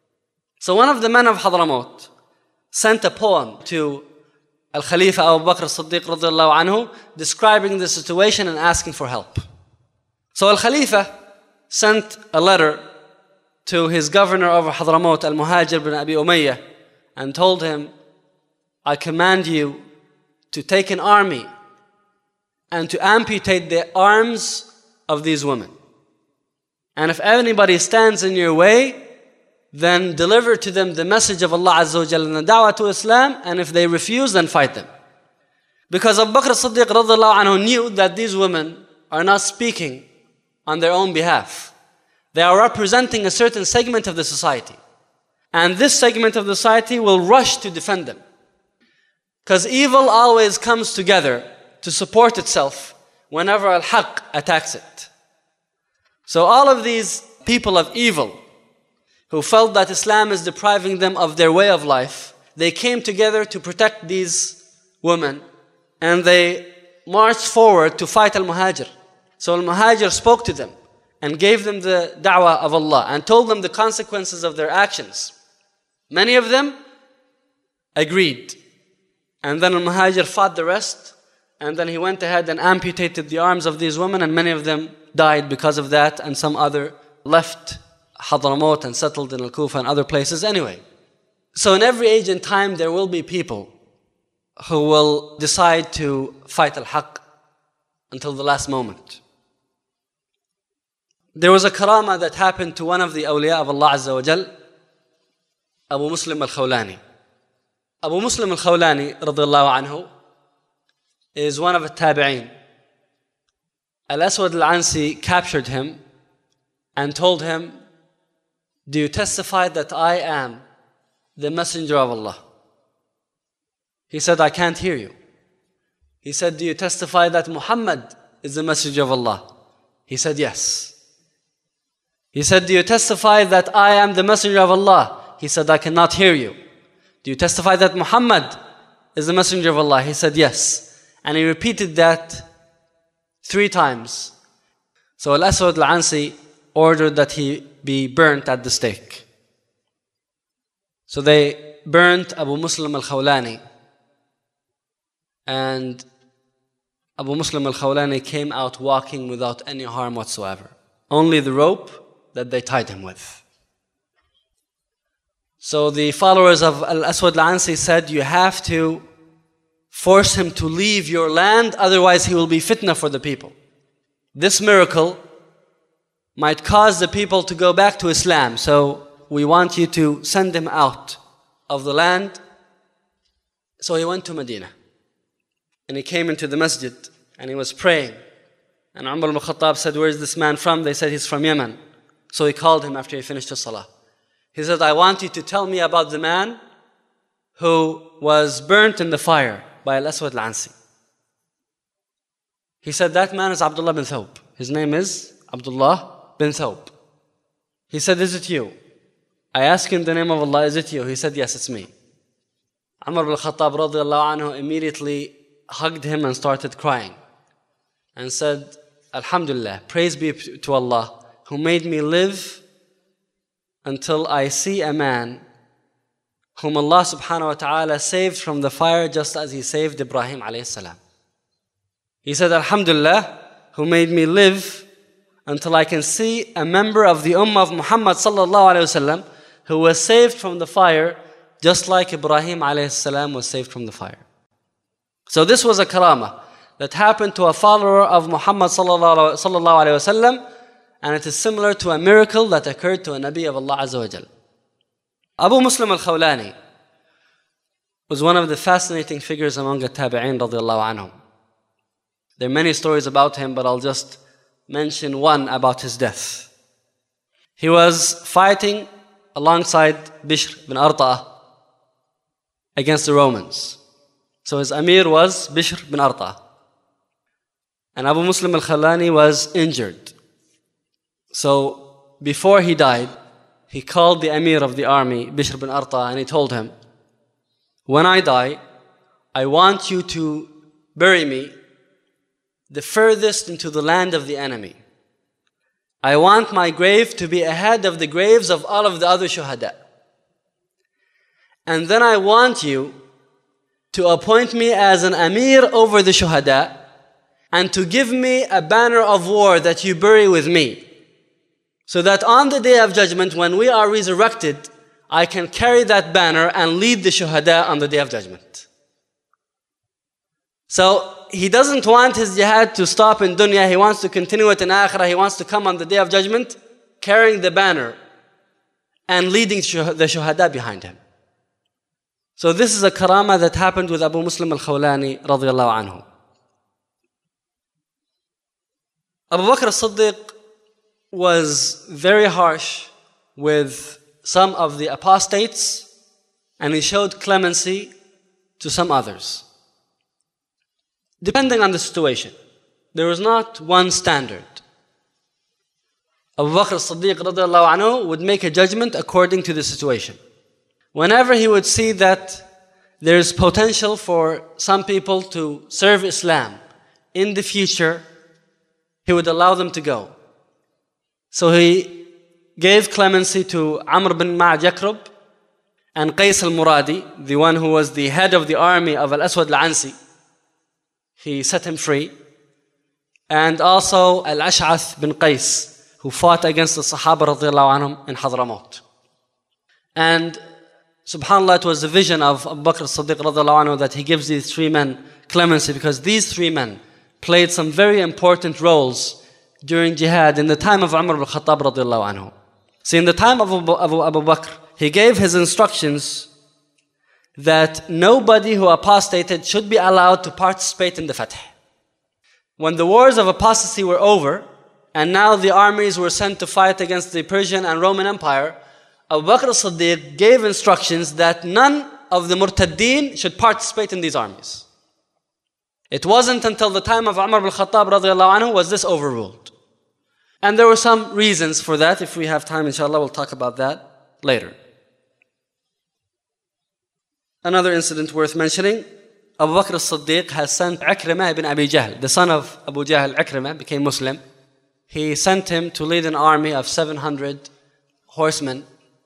So one of the men of Hadramaut sent a poem to Al-Khalifa Abu Bakr as-Siddiq radiallahu anhu, describing the situation and asking for help. So Al-Khalifa sent a letter to his governor of Hadramaut, Al-Muhajir bin Abi Umayyah, and told him, I command you to take an army and to amputate the arms of these women. And if anybody stands in your way, then deliver to them the message of Allah Azza wa Jalla and the da'wah to Islam, and if they refuse, then fight them. Because Abu Bakr as-Siddiq radiallahu anhu knew that these women are not speaking on their own behalf. They are representing a certain segment of the society. And this segment of the society will rush to defend them. Because evil always comes together to support itself whenever al-haq attacks it. So all of these people of evil who felt that Islam is depriving them of their way of life, they came together to protect these women and they marched forward to fight Al-Muhajir. So Al-Muhajir spoke to them and gave them the da'wah of Allah and told them the consequences of their actions. Many of them agreed. And then Al-Muhajir fought the rest, and then he went ahead and amputated the arms of these women, and many of them died because of that, and some other left Hadramaut and settled in Al-Kufa and other places anyway. So in every age and time there will be people who will decide to fight al-haq until the last moment. There was a karama that happened to one of the awliya of Allah Azza wa Jal, Abu Muslim al-Khawlani. Abu Muslim al-Khawlani radiallahu anhu is one of the tabi'een. Al-Aswad al-Ansi captured him and told him, do you testify that I am the messenger of Allah? He said, I can't hear you. He said, do you testify that Muhammad is the messenger of Allah? He said, yes. He said, do you testify that I am the messenger of Allah? He said, I cannot hear you. Do you testify that Muhammad is the messenger of Allah? He said, yes. And he repeated that 3 times. So Al-Aswad al-Ansi ordered that he be burnt at the stake. So they burnt Abu Muslim al-Khawlani. And Abu Muslim al-Khawlani came out walking without any harm whatsoever. Only the rope that they tied him with. So the followers of Al-Aswad al-Ansi said, you have to force him to leave your land, otherwise he will be fitna for the people. This miracle might cause the people to go back to Islam, so we want you to send him out of the land. So he went to Medina. And he came into the masjid and he was praying. And Umar ibn Khattab said, where is this man from? They said, he's from Yemen. So he called him after he finished his salah. He said, I want you to tell me about the man who was burnt in the fire by Al-Aswad al-Ansi. He said, that man is Abdullah bin Thawb. His name is Abdullah bin Thawb. He said, is it you? I asked him the name of Allah, is it you? He said, yes, it's me. Umar ibn Khattab radiallahu anhu immediately hugged him and started crying and said, Alhamdulillah, praise be to Allah who made me live until I see a man whom Allah subhanahu wa ta'ala saved from the fire just as He saved Ibrahim alayhi salam. He said, Alhamdulillah, who made me live until I can see a member of the Ummah of Muhammad sallallahu alayhi wasallam who was saved from the fire just like Ibrahim alayhi salam was saved from the fire. So this was a karamah that happened to a follower of Muhammad sallallahu alayhi wasallam, and it is similar to a miracle that occurred to a Nabi of Allah Azza wa Jal. Abu Muslim al-Khawlani was one of the fascinating figures among the Tabi'een radiallahu anhum. There are many stories about him, but I'll just mention one about his death. He was fighting alongside Bishr bin Arta'ah against the Romans. So his Amir was Bishr bin Arta'ah. And Abu Muslim al-Khawlani was injured. So before he died, he called the Amir of the army, Bishr bin Arta'ah, and he told him, when I die, I want you to bury me the furthest into the land of the enemy. I want my grave to be ahead of the graves of all of the other shuhada. And then I want you to appoint me as an Amir over the shuhada and to give me a banner of war that you bury with me, so that on the Day of Judgment, when we are resurrected, I can carry that banner and lead the shuhada on the Day of Judgment. So he doesn't want his jihad to stop in dunya. He wants to continue it in akhirah. He wants to come on the Day of Judgment carrying the banner and leading the shuhada behind him. So this is a karama that happened with Abu Muslim al-Khawlani radiyallahu anhu. Abu Bakr as-Siddiq was very harsh with some of the apostates, and he showed clemency to some others, depending on the situation. There was not one standard. Abu Bakr as-Siddiq radiyallahu anhu would make a judgment according to the situation. Whenever he would see that there is potential for some people to serve Islam in the future, he would allow them to go. So he gave clemency to Amr bin Ma'ad Yakrub and Qais al-Muradi, the one who was the head of the army of Al-Aswad al-Ansi. He set him free. And also Al-Ash'ath bin Qais, who fought against the Sahaba radiallahu anhum in Hadramaut. And subhanAllah, it was the vision of Abu Bakr as-Siddiq radiallahu anhu that he gives these three men clemency, because these three men played some very important roles during jihad in the time of Umar ibn Khattab radiallahu anhu. See, in the time of Abu Bakr, he gave his instructions that nobody who apostated should be allowed to participate in the Fath. When the wars of apostasy were over, and now the armies were sent to fight against the Persian and Roman Empire, Abu Bakr as-Siddiq gave instructions that none of the murtaddeen should participate in these armies. It wasn't until the time of Umar ibn Khattab radiallahu anhu was this overruled. And there were some reasons for that. If we have time, inshallah, we'll talk about that later. Another incident worth mentioning, Abu Bakr as-Siddiq has sent Ikrimah ibn Abi Jahl, the son of Abu Jahl. Ikrimah became Muslim. He sent him to lead an army of 700 horsemen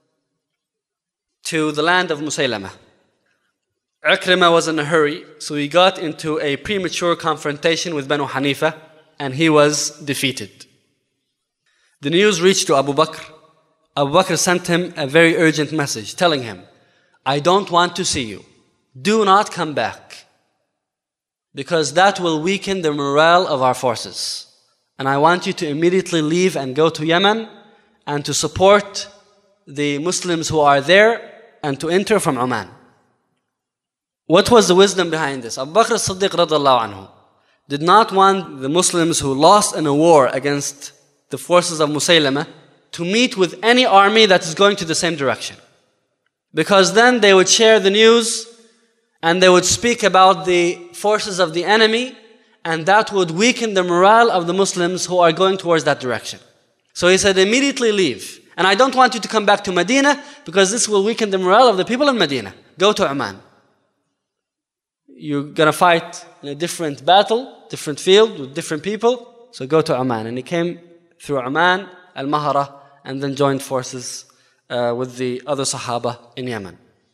to the land of Musaylamah. Ikrimah was in a hurry, so he got into a premature confrontation with Banu Hanifa, and he was defeated. The news reached to Abu Bakr. Abu Bakr sent him a very urgent message telling him, I don't want to see you. Do not come back, because that will weaken the morale of our forces. And I want you to immediately leave and go to Yemen and to support the Muslims who are there and to enter from Oman. What was the wisdom behind this? Abu Bakr as-Siddiq radiallahu anhu did not want the Muslims who lost in a war against the forces of Musaylamah to meet with any army that is going to the same direction. Because then they would share the news and they would speak about the forces of the enemy, and that would weaken the morale of the Muslims who are going towards that direction. So he said, immediately leave. And I don't want you to come back to Medina, because this will weaken the morale of the people in Medina. Go to Oman. You're going to fight in a different battle, different field, with different people. So go to Oman. And he came through Oman, Al-Mahara, and then joined forces with the other Sahaba in Yemen.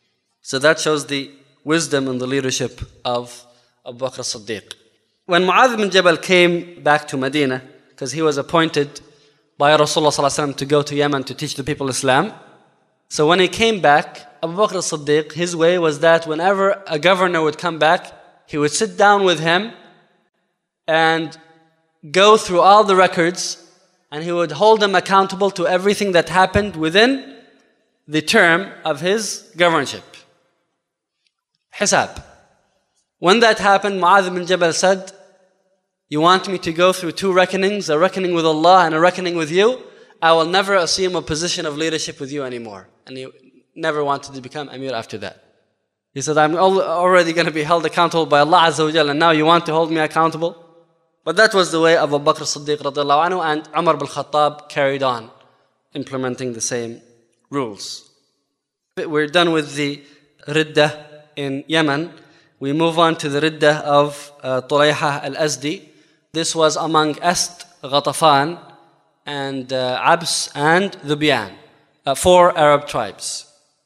So that shows the wisdom and the leadership of Abu Bakr as-Siddiq. When Mu'adh bin Jabal came back to Medina, because he was appointed by Rasulullah ﷺ to go to Yemen to teach the people Islam. So when he came back, Abu Bakr as-Siddiq, his way was that whenever a governor would come back, he would sit down with him and go through all the records, and he would hold them accountable to everything that happened within the term of his governorship. Hisab. When that happened, Mu'adh bin Jabal said, you want me to go through two reckonings, a reckoning with Allah and a reckoning with you? I will never assume a position of leadership with you anymore. And he never wanted to become Amir after that. He said, I'm already going to be held accountable by Allah Azza wa Jalla, and now you want to hold me accountable? But that was the way of Abu Bakr as-Siddiq radiallahu anhu, and Umar bin Khattab carried on implementing the same rules. We're done with the Riddah in Yemen. We move on to the Riddah of Tulayha al-Azdi. This was among Asd, Ghatafan, and Abs and Dhubyan, 4 Arab tribes.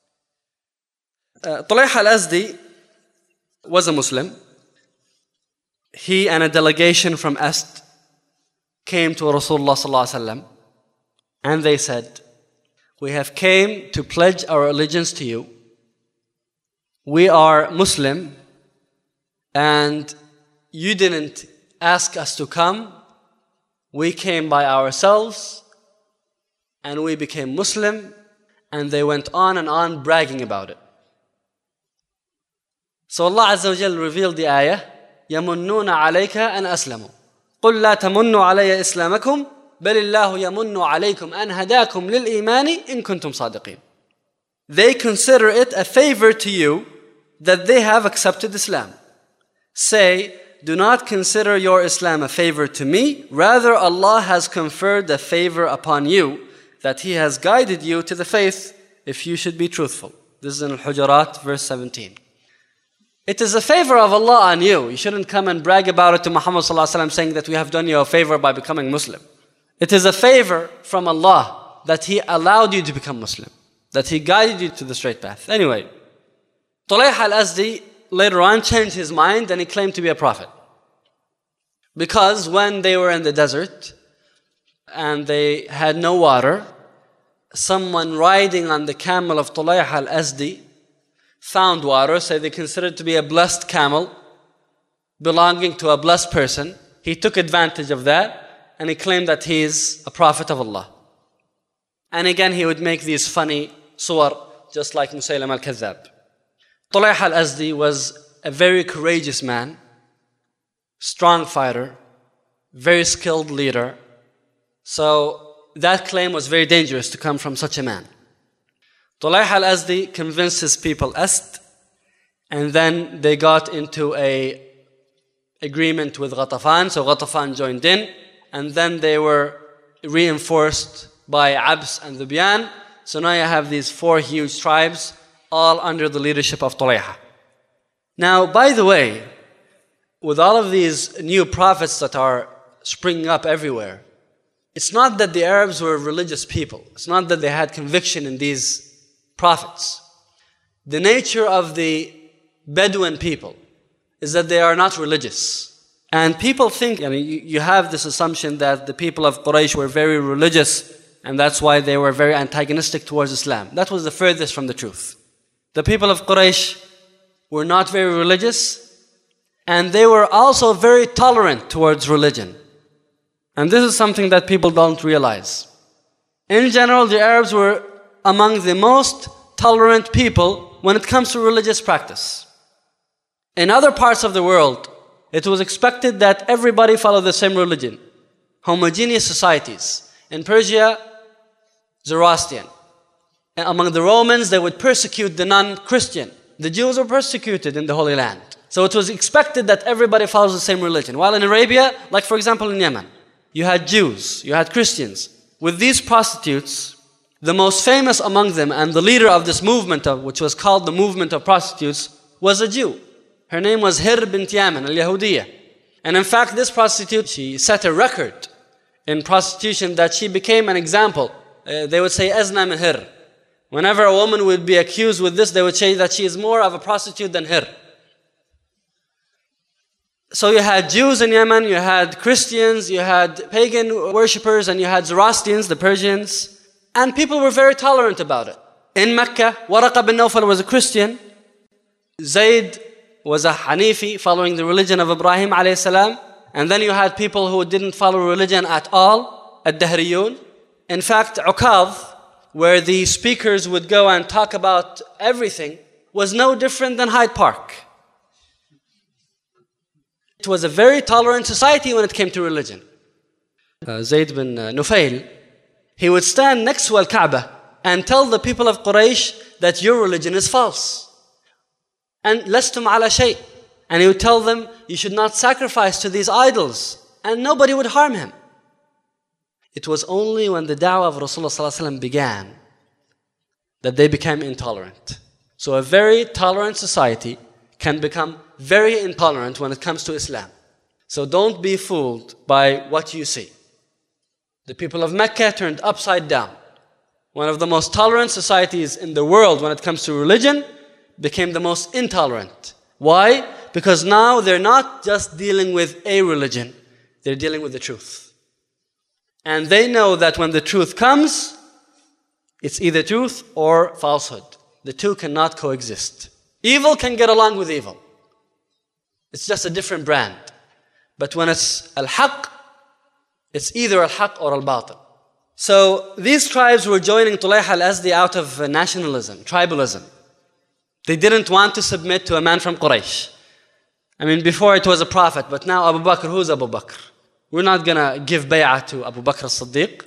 Tulayha al-Azdi was a Muslim. He and a delegation from Asd came to Rasulullah sallallahu alaihi wasallam, and they said, we have came to pledge our allegiance to you. We are Muslim, and you didn't ask us to come. We came by ourselves, and we became Muslim. And they went on and on bragging about it. So Allah Azza wa Jal revealed the ayah, يَمُنُّونَ عَلَيْكَ أَنْ أَسْلَمُوا قُلْ لَا تَمُنُّوا عَلَيَّ إِسْلَامَكُمْ بَلِ اللَّهُ يَمُنُّ عَلَيْكُمْ أَنْ هَدَاكُمْ لِلْإِيمَانِ إِن كُنْتُمْ صَادِقِينَ. They consider it a favor to you that they have accepted Islam. Say, do not consider your Islam a favor to me. Rather, Allah has conferred a favor upon you, that He has guided you to the faith if you should be truthful. This is in Al-Hujurat, verse 17. It is a favor of Allah on you. You shouldn't come and brag about it to Muhammad ﷺ, saying that we have done you a favor by becoming Muslim. It is a favor from Allah that He allowed you to become Muslim, that He guided you to the straight path. Anyway, Tulayha al-Azdi later on changed his mind and he claimed to be a prophet. Because when they were in the desert and they had no water, someone riding on the camel of Tulayha al-Azdi found water, so they considered it to be a blessed camel belonging to a blessed person. He took advantage of that and he claimed that he is a prophet of Allah. And again, he would make these funny suwar, just like Musaylim al-Kadhab. Tulayha al-Azdi was a very courageous man, strong fighter, very skilled leader. So that claim was very dangerous to come from such a man. Tulayha al-Azdi convinced his people Asd, and then they got into an agreement with Ghatafan, so Ghatafan joined in, and then they were reinforced by Abs and Dhubyan. So now you have these 4 huge tribes, all under the leadership of Tulayha. Now, by the way, with all of these new prophets that are springing up everywhere, it's not that the Arabs were religious people. It's not that they had conviction in these prophets. The nature of the Bedouin people is that they are not religious. And people think, you have this assumption that the people of Quraysh were very religious and that's why they were very antagonistic towards Islam. That was the furthest from the truth. The people of Quraysh were not very religious, and they were also very tolerant towards religion. And this is something that people don't realize. In general, the Arabs were among the most tolerant people when it comes to religious practice. In other parts of the world, it was expected that everybody follow the same religion. Homogeneous societies. In Persia, Zoroastrian. And among the Romans, they would persecute the non-Christian. The Jews were persecuted in the Holy Land. So it was expected that everybody follows the same religion. While in Arabia, like for example in Yemen, you had Jews, you had Christians. With these prostitutes, the most famous among them and the leader of this movement, which was called the movement of prostitutes, was a Jew. Her name was Hir bint Yaman al-Yahudiyya. And in fact, this prostitute, she set a record in prostitution that she became an example. They would say, Azna min Hir. Whenever a woman would be accused with this, they would say that she is more of a prostitute than her. So you had Jews in Yemen, you had Christians, you had pagan worshippers, and you had Zoroastrians, the Persians. And people were very tolerant about it. In Mecca, Waraqa bin Nawfal was a Christian. Zayd was a Hanifi, following the religion of Ibrahim alayhi salam. And then you had people who didn't follow religion at all, Ad-Dahriyun. In fact, Uqadh, where the speakers would go and talk about everything, was no different than Hyde Park. It was a very tolerant society when it came to religion. Zayd bin Nufail, he would stand next to Al-Kaaba and tell the people of Quraysh that your religion is false. And lastum ala shay. And he would tell them, you should not sacrifice to these idols. And nobody would harm him. It was only when the da'wah of Rasulullah began that they became intolerant. So a very tolerant society can become very intolerant when it comes to Islam. So don't be fooled by what you see. The people of Mecca turned upside down. One of the most tolerant societies in the world when it comes to religion became the most intolerant. Why? Because now they're not just dealing with a religion, they're dealing with the truth. And they know that when the truth comes, it's either truth or falsehood. The two cannot coexist. Evil can get along with evil. It's just a different brand. But when it's al-haq, it's either al-haq or al-batil. So these tribes were joining Tulayha al-Azdi out of nationalism, tribalism. They didn't want to submit to a man from Quraysh. I mean, before it was a prophet, but now Abu Bakr, who's Abu Bakr? We're not going to give bay'ah to Abu Bakr as-Siddiq.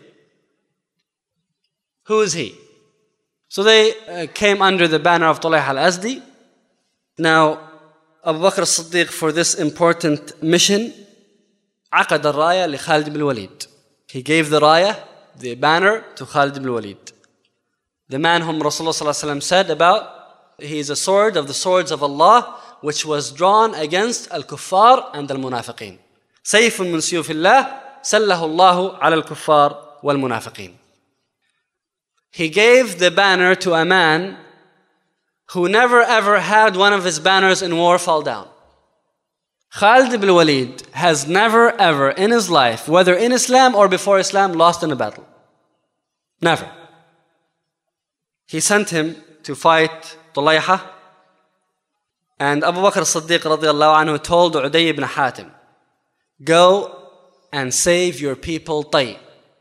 Who is he? So they came under the banner of Tulayha al-Azdi. Now, Abu Bakr as-Siddiq, for this important mission, عقد الراية لخالد بن الوليد. He gave the raya, the banner, to Khalid ibn Walid. The man whom Rasulullah said about, he is a sword of the swords of Allah, which was drawn against al-kuffar and al-munafiqeen. سيف من سيوف الله سله الله على الكفار والمنافقين. He gave the banner to a man who never ever had one of his banners in war fall down. Khalid ibn Walid has never ever in his life, whether in Islam or before Islam, lost in a battle. Never. He sent him to fight Tulayha, and Abu Bakr as-Siddiq radiallahu anhu told Uday ibn Hatim, go and save your people Tay,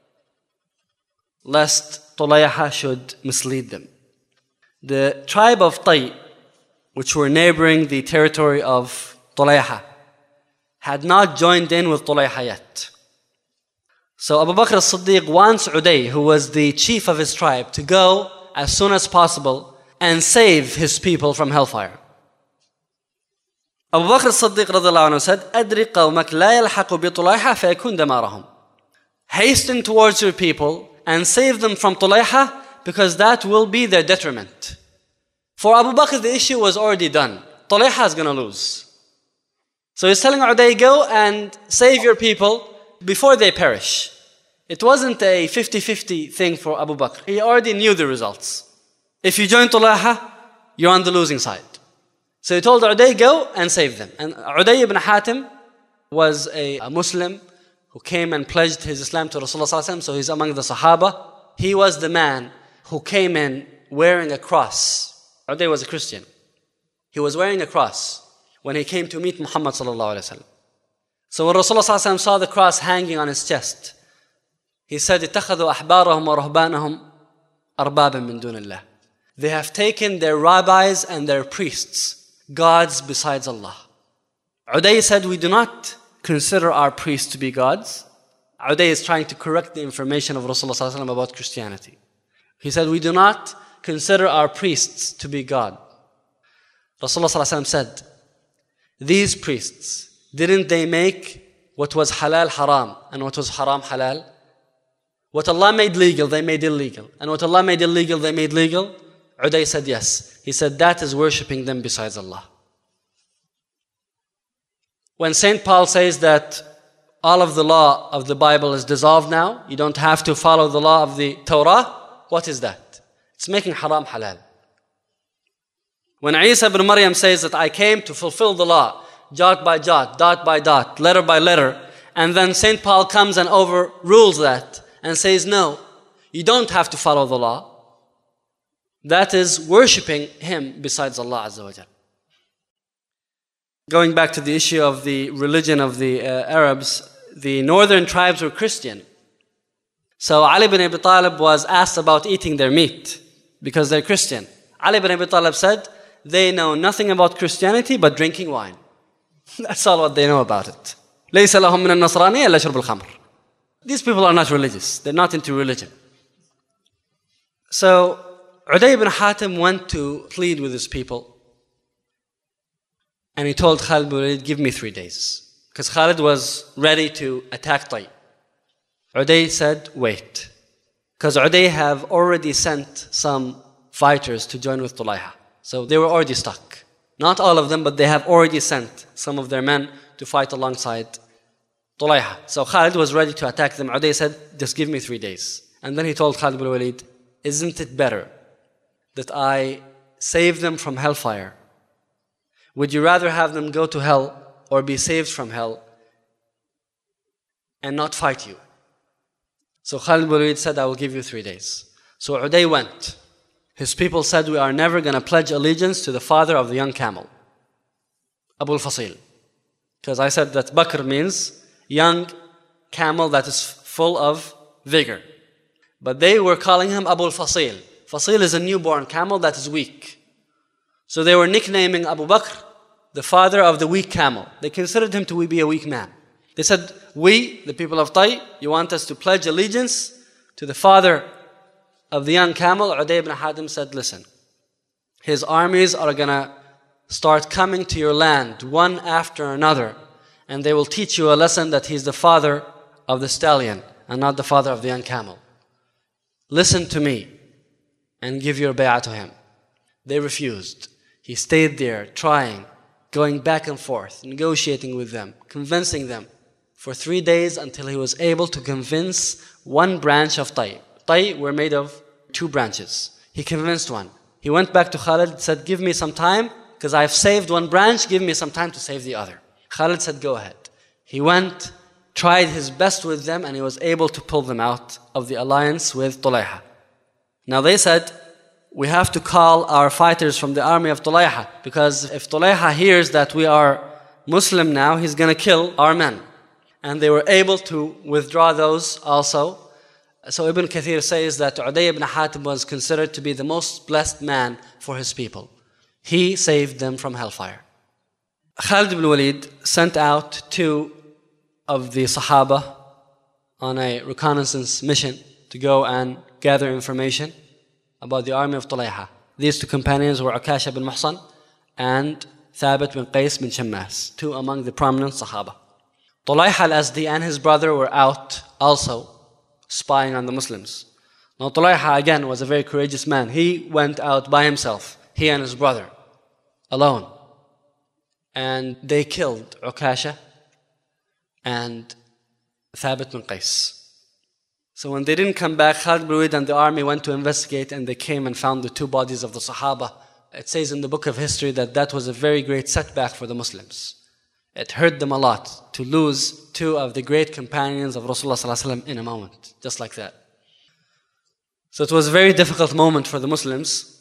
lest Tulayha should mislead them. The tribe of Tay, which were neighboring the territory of Tulayha, had not joined in with Tulayha yet. So Abu Bakr as-Siddiq wants Uday, who was the chief of his tribe, to go as soon as possible and save his people from hellfire. Abu Bakr as-Siddiq radiallahu anhu said, أَدْرِ قَوْمَكْ لَا يَلْحَقُ بِطُلَيْحَ فَيَكُنْ دَمَارَهُم. Hasten towards your people and save them from Tulayha, because that will be their detriment. For Abu Bakr, the issue was already done. Tulayha is going to lose. So he's telling Uday, go and save your people before they perish. It wasn't a 50-50 thing for Abu Bakr. He already knew the results. If you join Tulayha, you're on the losing side. So he told Uday, go and save them. And Uday ibn Hatim was a Muslim who came and pledged his Islam to Rasulullah, so he's among the Sahaba. He was the man who came in wearing a cross. Uday was a Christian. He was wearing a cross when he came to meet Muhammad sallallahu alaihi wasallam. So when Rasulullah saw the cross hanging on his chest, he said, اتخذوا أحبارهم ورهبانهم أربابا من دون الله. They have taken their rabbis and their priests, gods besides Allah. Uday said, we do not consider our priests to be gods. Uday is trying to correct the information of Rasulullah about Christianity. He said, we do not consider our priests to be God. Rasulullah said, these priests, didn't they make what was halal haram and what was haram halal? What Allah made legal, they made illegal. And what Allah made illegal, they made legal? Uday said yes. He said that is worshipping them besides Allah. When St. Paul says that all of the law of the Bible is dissolved now, you don't have to follow the law of the Torah, what is that? It's making haram halal. When Isa ibn Maryam says that I came to fulfill the law, jot by jot, dot by dot, letter by letter, and then St. Paul comes and overrules that and says, no, you don't have to follow the law. That is worshipping him besides Allah Azza wa Jal. Going back to the issue of the religion of the Arabs, the northern tribes were Christian. So Ali ibn Abi Talib was asked about eating their meat because they're Christian. Ali ibn Abi Talib said, they know nothing about Christianity but drinking wine. That's all what they know about it. ليس لهم من النصرانية إلا شرب الخمر. These people are not religious. They're not into religion. So Uday ibn Hatim went to plead with his people. And he told Khalid ibn Walid, give me 3 days. Because Khalid was ready to attack Tayyib. Uday said, wait. Because Uday have already sent some fighters to join with Tulayha. So they were already stuck. Not all of them, but they have already sent some of their men to fight alongside Tulayha. So Khalid was ready to attack them. Uday said, just give me 3 days. And then he told Khalid ibn Walid, isn't it better that I save them from hellfire? Would you rather have them go to hell or be saved from hell and not fight you? So Khalid ibn Walid said, I will give you 3 days. So Uday went. His people said, we are never going to pledge allegiance to the father of the young camel, Abu al-Fasil. Because I said that Bakr means young camel that is full of vigor. But they were calling him Abu al-Fasil. Fasil is a newborn camel that is weak. So they were nicknaming Abu Bakr the father of the weak camel. They considered him to be a weak man. They said, we, the people of Tay, you want us to pledge allegiance to the father of the young camel? Uday ibn Hatim said, listen, his armies are going to start coming to your land one after another, and they will teach you a lesson that he's the father of the stallion and not the father of the young camel. Listen to me and give your bay'ah to him. They refused. He stayed there trying, going back and forth, negotiating with them, convincing them for 3 days until he was able to convince one branch of Tay. Tay were made of 2 branches. He convinced one. He went back to Khalid, said, give me some time because I've saved one branch, give me some time to save the other. Khalid said, go ahead. He went, tried his best with them, and he was able to pull them out of the alliance with Tulayha. Now they said, we have to call our fighters from the army of Tulayha, because if Tulayha hears that we are Muslim now, he's going to kill our men. And they were able to withdraw those also. So Ibn Kathir says that Uday ibn Hatim was considered to be the most blessed man for his people. He saved them from hellfire. Khalid ibn Walid sent out 2 of the Sahaba on a reconnaissance mission to go and gather information about the army of Tulayha. These 2 companions were Ukasha bin Muhsan and Thabit bin Qais bin Shammas, 2 among the prominent Sahaba. Tulayha al-Azdi and his brother were out also spying on the Muslims. Now Tulayha again was a very courageous man. He went out by himself, he and his brother, alone. And they killed Ukasha and Thabit bin Qais. So when they didn't come back, Khalid ibn Walid and the army went to investigate, and they came and found the 2 bodies of the Sahaba. It says in the book of history that that was a very great setback for the Muslims. It hurt them a lot to lose 2 of the great companions of Rasulullah in a moment, just like that. So it was a very difficult moment for the Muslims.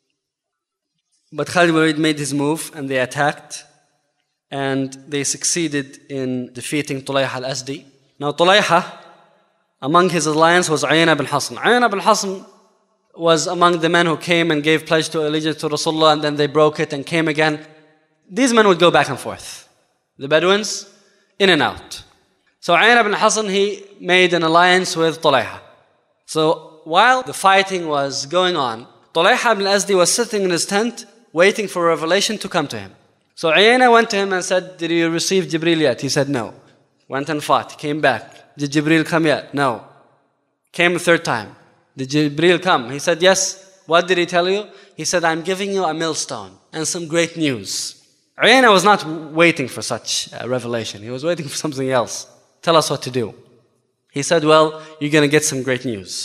But Khalid ibn Walid made his move, and they attacked, and they succeeded in defeating Tulayha al-Azdi. Now Tulayha, among his alliance was Uyayna bin Hisn. Uyayna bin Hisn was among the men who came and gave pledge to allegiance to Rasulullah, and then they broke it and came again. These men would go back and forth. The Bedouins, in and out. So Uyayna bin Hisn, he made an alliance with Tulayha. So while the fighting was going on, Tulayha ibn Azdi was sitting in his tent waiting for revelation to come to him. So Uyayna went to him and said, did you receive Jibreel yet? He said no. Went and fought, came back. Did Jibreel come yet? No. Came a 3rd time. Did Jibreel come? He said yes. What did he tell you? He said, I'm giving you a millstone and some great news. Uyayna was not waiting for such a revelation. He was waiting for something else. Tell us what to do. He said, well, you're going to get some great news.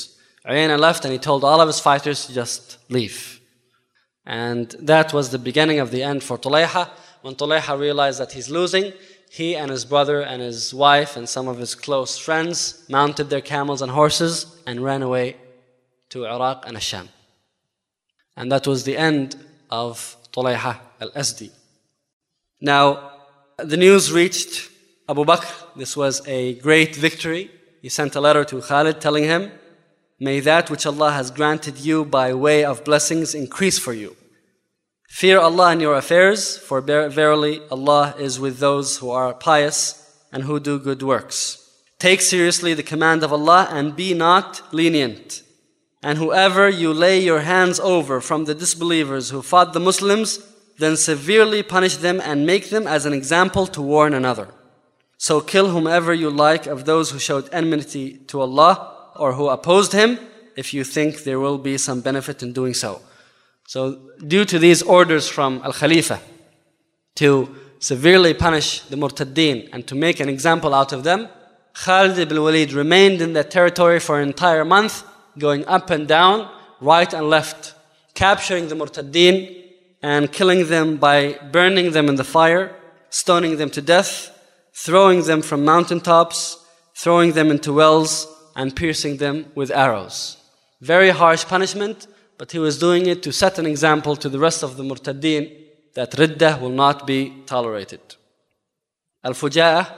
Uyayna left and he told all of his fighters to just leave. And that was the beginning of the end for Tulayha. When Tulayha realized that he's losing, he and his brother and his wife and some of his close friends mounted their camels and horses and ran away to Iraq and Asham. And that was the end of Tulayha al-Asdi. Now, the news reached Abu Bakr. This was a great victory. He sent a letter to Khalid telling him, "May that which Allah has granted you by way of blessings increase for you. Fear Allah in your affairs, for verily Allah is with those who are pious and who do good works. Take seriously the command of Allah and be not lenient. And whoever you lay your hands over from the disbelievers who fought the Muslims, then severely punish them and make them as an example to warn another. So kill whomever you like of those who showed enmity to Allah or who opposed Him, if you think there will be some benefit in doing so." So due to these orders from Al-Khalifa to severely punish the Murtaddeen and to make an example out of them, Khalid ibn Walid remained in that territory for an entire month, going up and down, right and left, capturing the Murtaddeen and killing them by burning them in the fire, stoning them to death, throwing them from mountaintops, throwing them into wells, and piercing them with arrows. Very harsh punishment, but he was doing it to set an example to the rest of the Murtaddeen that Riddah will not be tolerated. Al-Fuja'ah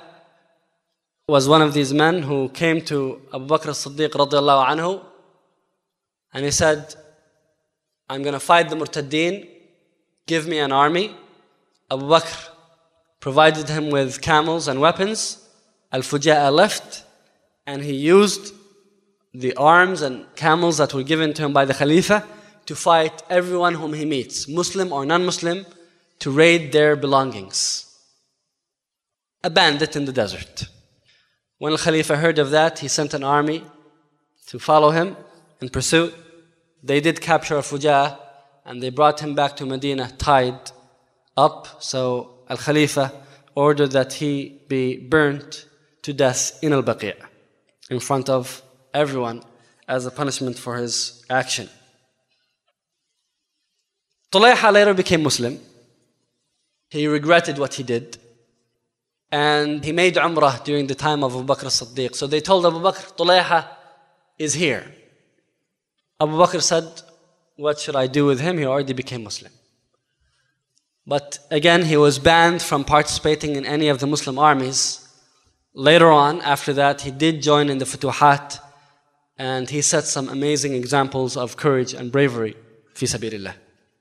was one of these men who came to Abu Bakr as-Siddiq radiallahu anhu and he said, "I'm going to fight the Murtaddeen, give me an army." Abu Bakr provided him with camels and weapons. Al-Fuja'ah left and he used the arms and camels that were given to him by the Khalifa to fight everyone whom he meets, Muslim or non-Muslim, to raid their belongings. A bandit in the desert. When Al-Khalifa heard of that, he sent an army to follow him in pursuit. They did capture Al-Fuja'ah and they brought him back to Medina tied up. So Al-Khalifa ordered that he be burnt to death in Al-Baqi' in front of everyone as a punishment for his action. Tulayha later became Muslim. He regretted what he did. And he made Umrah during the time of Abu Bakr as-Siddiq. So they told Abu Bakr, "Tulayha is here." Abu Bakr said, "What should I do with him? He already became Muslim." But again, he was banned from participating in any of the Muslim armies. Later on, after that, he did join in the Futuhat, and he set some amazing examples of courage and bravery, fi sabilillah.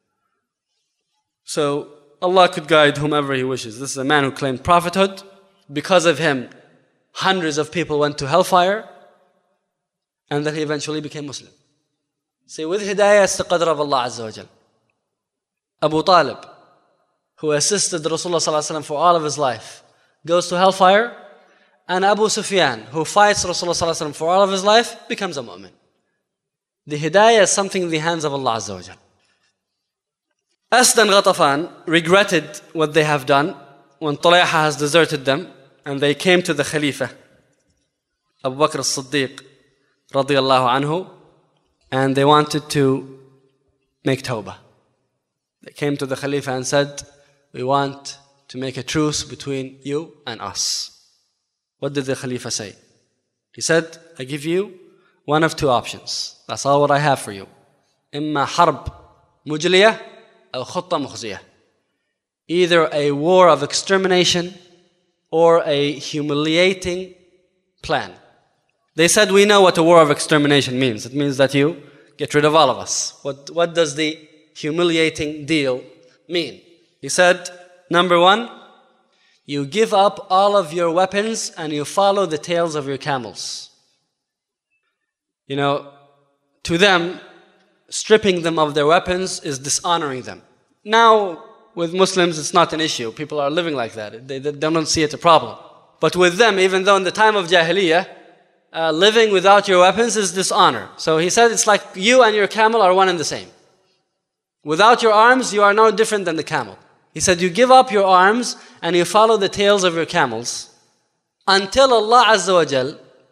So Allah could guide whomever He wishes. This is a man who claimed prophethood. Because of him, hundreds of people went to hellfire, and then he eventually became Muslim. See, with hidayah, it's the qadr of Allah Azza wa Jal. Abu Talib, who assisted Rasulullah Sallallahu Alaihi Wasallam for all of his life, goes to hellfire, and Abu Sufyan, who fights Rasulullah Sallallahu Alaihi Wasallam for all of his life, becomes a mu'min. The hidayah is something in the hands of Allah Azza wa Jal. Asd and Ghatafan regretted what they have done when Tulayha has deserted them, and they came to the Khalifa, Abu Bakr as-Siddiq radiyallahu anhu, and they wanted to make tawbah. They came to the Khalifa and said, "We want to make a truce between you and us." What did the Khalifa say? He said, "I give you one of two options. That's all what I have for you. إما حرب مجلية أو خطة مخزية." Either a war of extermination or a humiliating plan. They said, "We know what a war of extermination means. It means that you get rid of all of us." What does the humiliating deal mean? He said, number one, you give up all of your weapons and you follow the tails of your camels. You know, to them, stripping them of their weapons is dishonoring them. Now, with Muslims, it's not an issue. People are living like that. They don't see it a problem. But with them, even though in the time of Jahiliyyah, living without your weapons is dishonor. So he said it's like you and your camel are one and the same. Without your arms, you are no different than the camel. He said you give up your arms and you follow the tails of your camels until Allah Azza wa Jal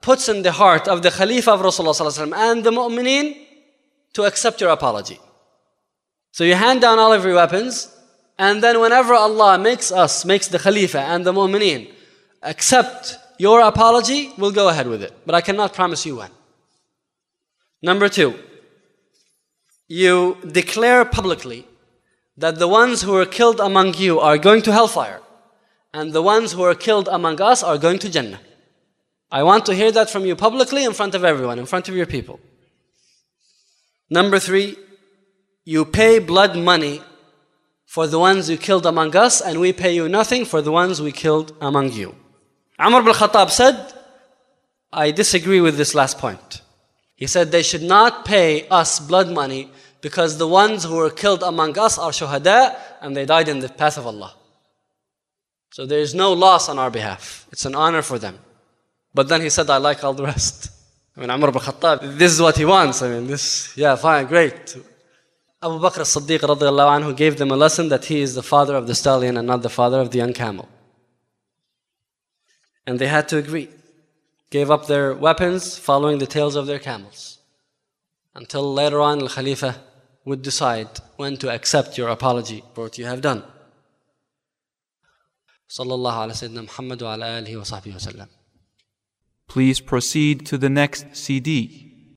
puts in the heart of the Khalifa of Rasulullah and the mu'mineen to accept your apology. So you hand down all of your weapons, and then whenever Allah makes the Khalifa and the mu'mineen accept your apology, we'll go ahead with it. But I cannot promise you when. Number 2, you declare publicly that the ones who are killed among you are going to hellfire, and the ones who are killed among us are going to Jannah. I want to hear that from you publicly in front of everyone, in front of your people. Number 3, you pay blood money for the ones you killed among us, and we pay you nothing for the ones we killed among you. Umar ibn Khattab said, I disagree with this last point. He said they should not pay us blood money because the ones who were killed among us are shuhada and they died in the path of Allah. So there is no loss on our behalf. It's an honor for them. But then he said, I like all the rest. Umar ibn Khattab, this is what he wants. Fine, great. Abu Bakr as-Siddiq radiallahu anhu gave them a lesson that he is the father of the stallion and not the father of the young camel. And they had to agree. Gave up their weapons following the tails of their camels. Until later on, the Khalifa would decide when to accept your apology for what you have done. Sallallahu ala Sayyidina Muhammad wa ala alihi wa sahbihi wa sallam. Please proceed to the next CD.